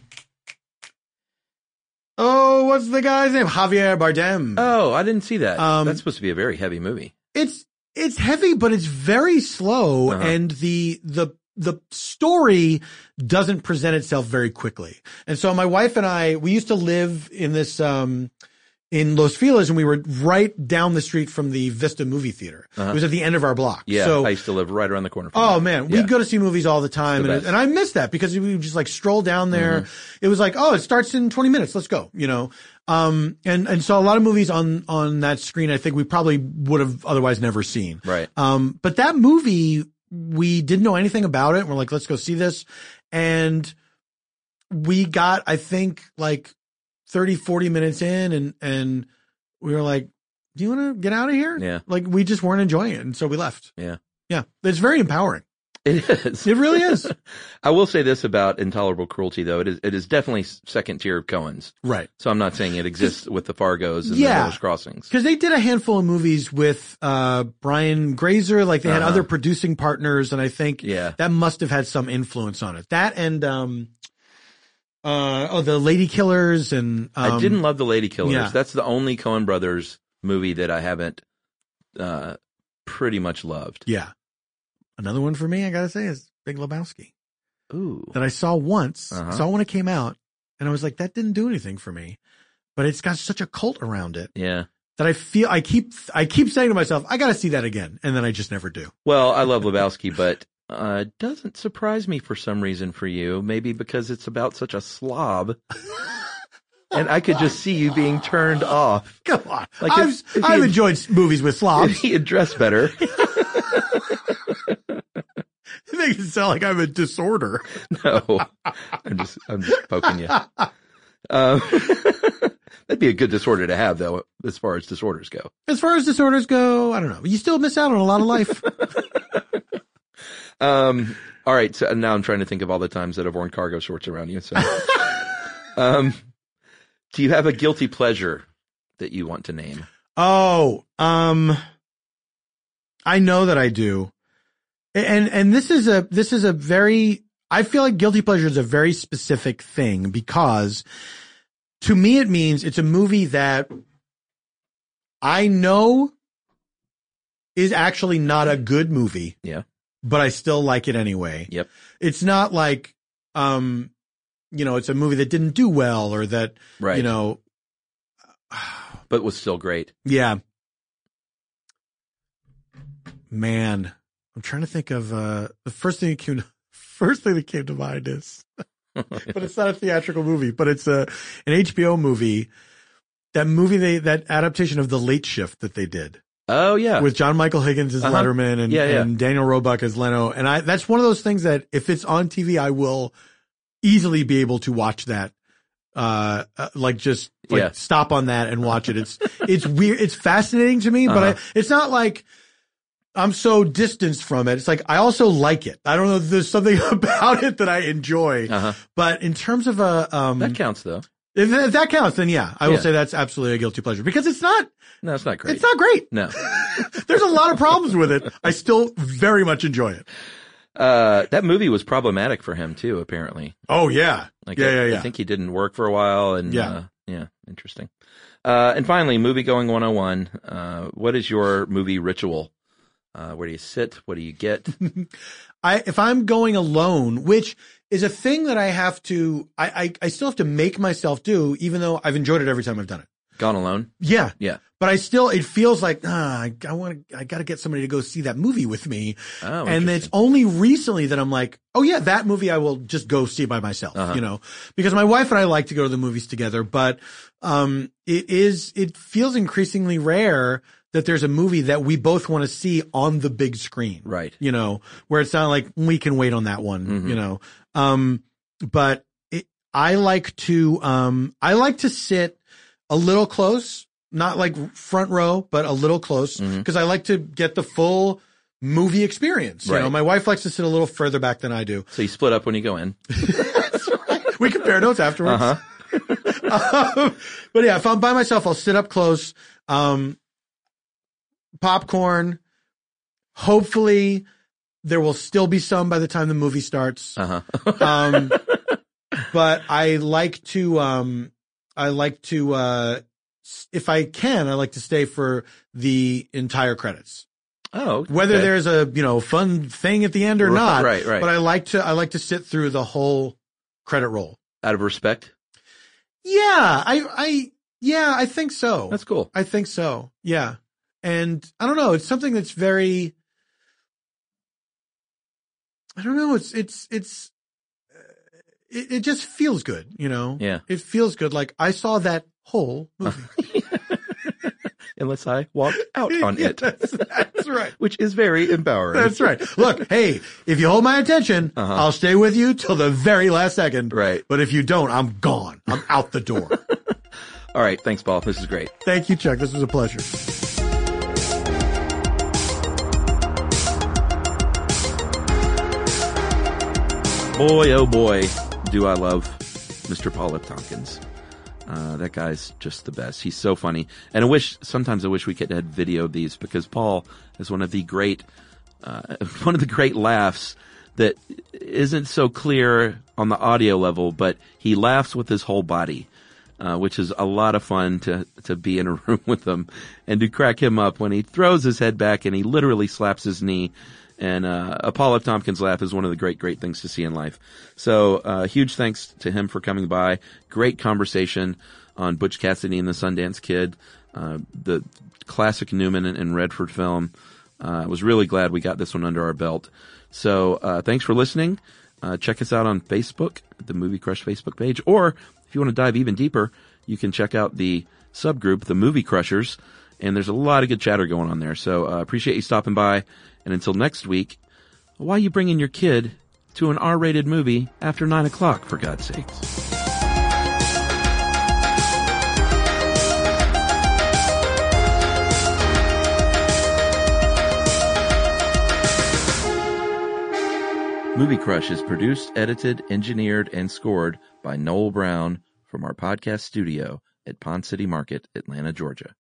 Speaker 2: oh, what's the guy's name? Javier Bardem.
Speaker 1: Oh, I didn't see that.
Speaker 2: Um,
Speaker 1: That's supposed to be a very heavy movie.
Speaker 2: It's, it's heavy, but it's very slow.
Speaker 1: Uh-huh.
Speaker 2: And the, the, the story doesn't present itself very quickly. And so my wife and I, we used to live in this, um, in Los Feliz, and we were right down the street from the Vista movie theater.
Speaker 1: Uh-huh.
Speaker 2: It was at the end of our block.
Speaker 1: Yeah,
Speaker 2: So,
Speaker 1: I used to live right around the corner from
Speaker 2: oh
Speaker 1: there.
Speaker 2: man,
Speaker 1: Yeah.
Speaker 2: we'd go to see movies all the time.
Speaker 1: The
Speaker 2: And,
Speaker 1: best.
Speaker 2: and I miss that because we would just like stroll down there.
Speaker 1: Mm-hmm.
Speaker 2: It was like, oh, it starts in twenty minutes. Let's go, you know? Um, and, and so a lot of movies on, on that screen, I think we probably would have otherwise never seen.
Speaker 1: Right.
Speaker 2: Um, but that movie, we didn't know anything about it. We're like, let's go see this. And we got, I think like thirty, forty minutes in and, and we were like, do you want to get out of here?
Speaker 1: Yeah.
Speaker 2: Like we just weren't enjoying it. And so we left.
Speaker 1: Yeah.
Speaker 2: Yeah. It's very empowering.
Speaker 1: It is.
Speaker 2: It really is.
Speaker 1: I will say this about Intolerable Cruelty, though. It is it is definitely second tier Coens.
Speaker 2: Right.
Speaker 1: So I'm not saying it exists with the Fargos and
Speaker 2: Yeah.
Speaker 1: the Miller's Crossings.
Speaker 2: Cause they did a handful of movies with, uh, Brian Grazer. Like they had
Speaker 1: Uh-huh.
Speaker 2: other producing partners. And I think
Speaker 1: Yeah.
Speaker 2: that must have had some influence on it. That and, um, uh, oh, the Lady Killers and, um,
Speaker 1: I didn't love The Lady Killers.
Speaker 2: yeah.
Speaker 1: That's the only Coen Brothers movie that I haven't uh, pretty much loved.
Speaker 2: yeah. Another one for me, I gotta say, is Big Lebowski
Speaker 1: Ooh.
Speaker 2: that I saw once,
Speaker 1: Uh-huh.
Speaker 2: saw when it came out, and I was like, that didn't do anything for me. But it's got such a cult around it
Speaker 1: Yeah.
Speaker 2: that I feel I keep I keep saying to myself, I gotta see that again, and then I just never do.
Speaker 1: Well, I love Lebowski, but uh, it doesn't surprise me for some reason for you. Maybe because it's about such a slob. and I could just see you being turned off.
Speaker 2: Come on.
Speaker 1: Like
Speaker 2: I've,
Speaker 1: if, if
Speaker 2: I've
Speaker 1: had,
Speaker 2: enjoyed movies with slobs.
Speaker 1: If he had dressed better.
Speaker 2: It makes it sound like I'm a disorder.
Speaker 1: No, I'm just, I'm just poking you. Um, that'd be a good disorder to have, though, as far as disorders go.
Speaker 2: As far as disorders go, I don't know. You still miss out on a lot of life.
Speaker 1: um, all right. So now I'm trying to think of all the times that I've worn cargo shorts around you. So, um, do you have a guilty pleasure that you want to name?
Speaker 2: Oh, um, I know that I do. And, and this is a, this is a very, I feel like guilty pleasure is a very specific thing because to me, it means it's a movie that I know is actually not a good movie.
Speaker 1: Yeah.
Speaker 2: But I still like it anyway.
Speaker 1: Yep.
Speaker 2: It's not like, um, you know, it's a movie that didn't do well or that,
Speaker 1: right.
Speaker 2: you know,
Speaker 1: but was still great.
Speaker 2: Yeah. Man. I'm trying to think of, uh, the first thing that came to, first thing that came to mind is, but it's not a theatrical movie, but it's a, an H B O movie. That movie, they, that adaptation of The Late Shift that they did.
Speaker 1: Oh yeah.
Speaker 2: With John Michael Higgins as uh-huh. Letterman and,
Speaker 1: yeah, yeah.
Speaker 2: and Daniel Roebuck as Leno. And I, that's one of those things that if it's on T V, I will easily be able to watch that. Uh, uh like just like
Speaker 1: yeah.
Speaker 2: stop on that and watch it. It's, it's weird. It's fascinating to me, uh-huh. but I, it's not like, I'm so distanced from it. It's like, I also like it. I don't know. There's something about it that I enjoy,
Speaker 1: uh-huh.
Speaker 2: but in terms of a, um,
Speaker 1: that counts though.
Speaker 2: If, if that counts, then yeah, I will
Speaker 1: yeah.
Speaker 2: say that's absolutely a guilty pleasure because it's not,
Speaker 1: no, it's not great.
Speaker 2: It's not great.
Speaker 1: No,
Speaker 2: there's a lot of problems with it. I still very much enjoy it.
Speaker 1: Uh, that movie was problematic for him too, apparently.
Speaker 2: Oh yeah.
Speaker 1: Like
Speaker 2: yeah,
Speaker 1: I,
Speaker 2: yeah, yeah.
Speaker 1: I think he didn't work for a while and,
Speaker 2: yeah,
Speaker 1: uh, yeah, interesting. Uh, and finally, movie going one oh one. Uh, what is your movie ritual? Uh, where do you sit? What do you get?
Speaker 2: I, if I'm going alone, which is a thing that I have to, I, I, I still have to make myself do, even though I've enjoyed it every time I've done it.
Speaker 1: Gone alone?
Speaker 2: Yeah.
Speaker 1: Yeah.
Speaker 2: But I still, it feels like, ah, I, I want to, I got to get somebody to go see that movie with me.
Speaker 1: Oh,
Speaker 2: and it's only recently that I'm like, oh yeah, that movie I will just go see by myself, uh-huh. you know, because my wife and I like to go to the movies together, but, um, it is, it feels increasingly rare that there's a movie that we both want to see on the big screen.
Speaker 1: Right.
Speaker 2: You know, where it's not like we can wait on that one, mm-hmm. you know. Um, but it, I like to, um, I like to sit a little close, not like front row, but a little close because mm-hmm. I like to get the full movie experience. You
Speaker 1: right.
Speaker 2: know, my wife likes to sit a little further back than I do.
Speaker 1: So you split up when you go in.
Speaker 2: That's right. We compare notes afterwards.
Speaker 1: Uh-huh.
Speaker 2: um, but yeah, if I'm by myself, I'll sit up close. Um, popcorn. Hopefully there will still be some by the time the movie starts.
Speaker 1: Uh-huh.
Speaker 2: um, but I like to, um, I like to, uh, if I can, I like to stay for the entire credits.
Speaker 1: Oh, okay.
Speaker 2: Whether there's a, you know, fun thing at the end or
Speaker 1: right,
Speaker 2: not.
Speaker 1: Right, right.
Speaker 2: But I like to, I like to sit through the whole credit roll.
Speaker 1: Out of respect?
Speaker 2: Yeah, I, I, yeah, I think so.
Speaker 1: That's cool.
Speaker 2: I think so. Yeah. And I don't know, it's something that's very, I don't know, it's, it's, it's, uh, it, it just feels good, you know?
Speaker 1: Yeah.
Speaker 2: It feels good. Like I saw that whole movie.
Speaker 1: Unless I walked out on
Speaker 2: yeah,
Speaker 1: it.
Speaker 2: That's, that's right.
Speaker 1: Which is very empowering.
Speaker 2: That's right. Look, hey, if you hold my attention, uh-huh. I'll stay with you till the very last second.
Speaker 1: Right.
Speaker 2: But if you don't, I'm gone. I'm out the door.
Speaker 1: All right. Thanks, Paul. This is great.
Speaker 2: Thank you, Chuck. This was a pleasure.
Speaker 1: Boy, oh boy, do I love Mister Paul F. Tompkins. Uh, that guy's just the best. He's so funny. And I wish, sometimes I wish we could have videoed these because Paul is one of the great, uh, one of the great laughs that isn't so clear on the audio level, but he laughs with his whole body, uh, which is a lot of fun to, to be in a room with him and to crack him up when he throws his head back and he literally slaps his knee. And, uh, a Paul F. Tompkins laugh is one of the great, great things to see in life. So, uh, huge thanks to him for coming by. Great conversation on Butch Cassidy and the Sundance Kid, uh, the classic Newman and Redford film. Uh, I was really glad we got this one under our belt. So, uh, thanks for listening. Uh, check us out on Facebook, the Movie Crush Facebook page, or if you want to dive even deeper, you can check out the subgroup, the Movie Crushers, and there's a lot of good chatter going on there. So uh, appreciate you stopping by. And until next week, why are you bringing your kid to an R-rated movie after nine o'clock, for God's sakes? Movie Crush is produced, edited, engineered, and scored by Noel Brown from our podcast studio at Pond City Market, Atlanta, Georgia.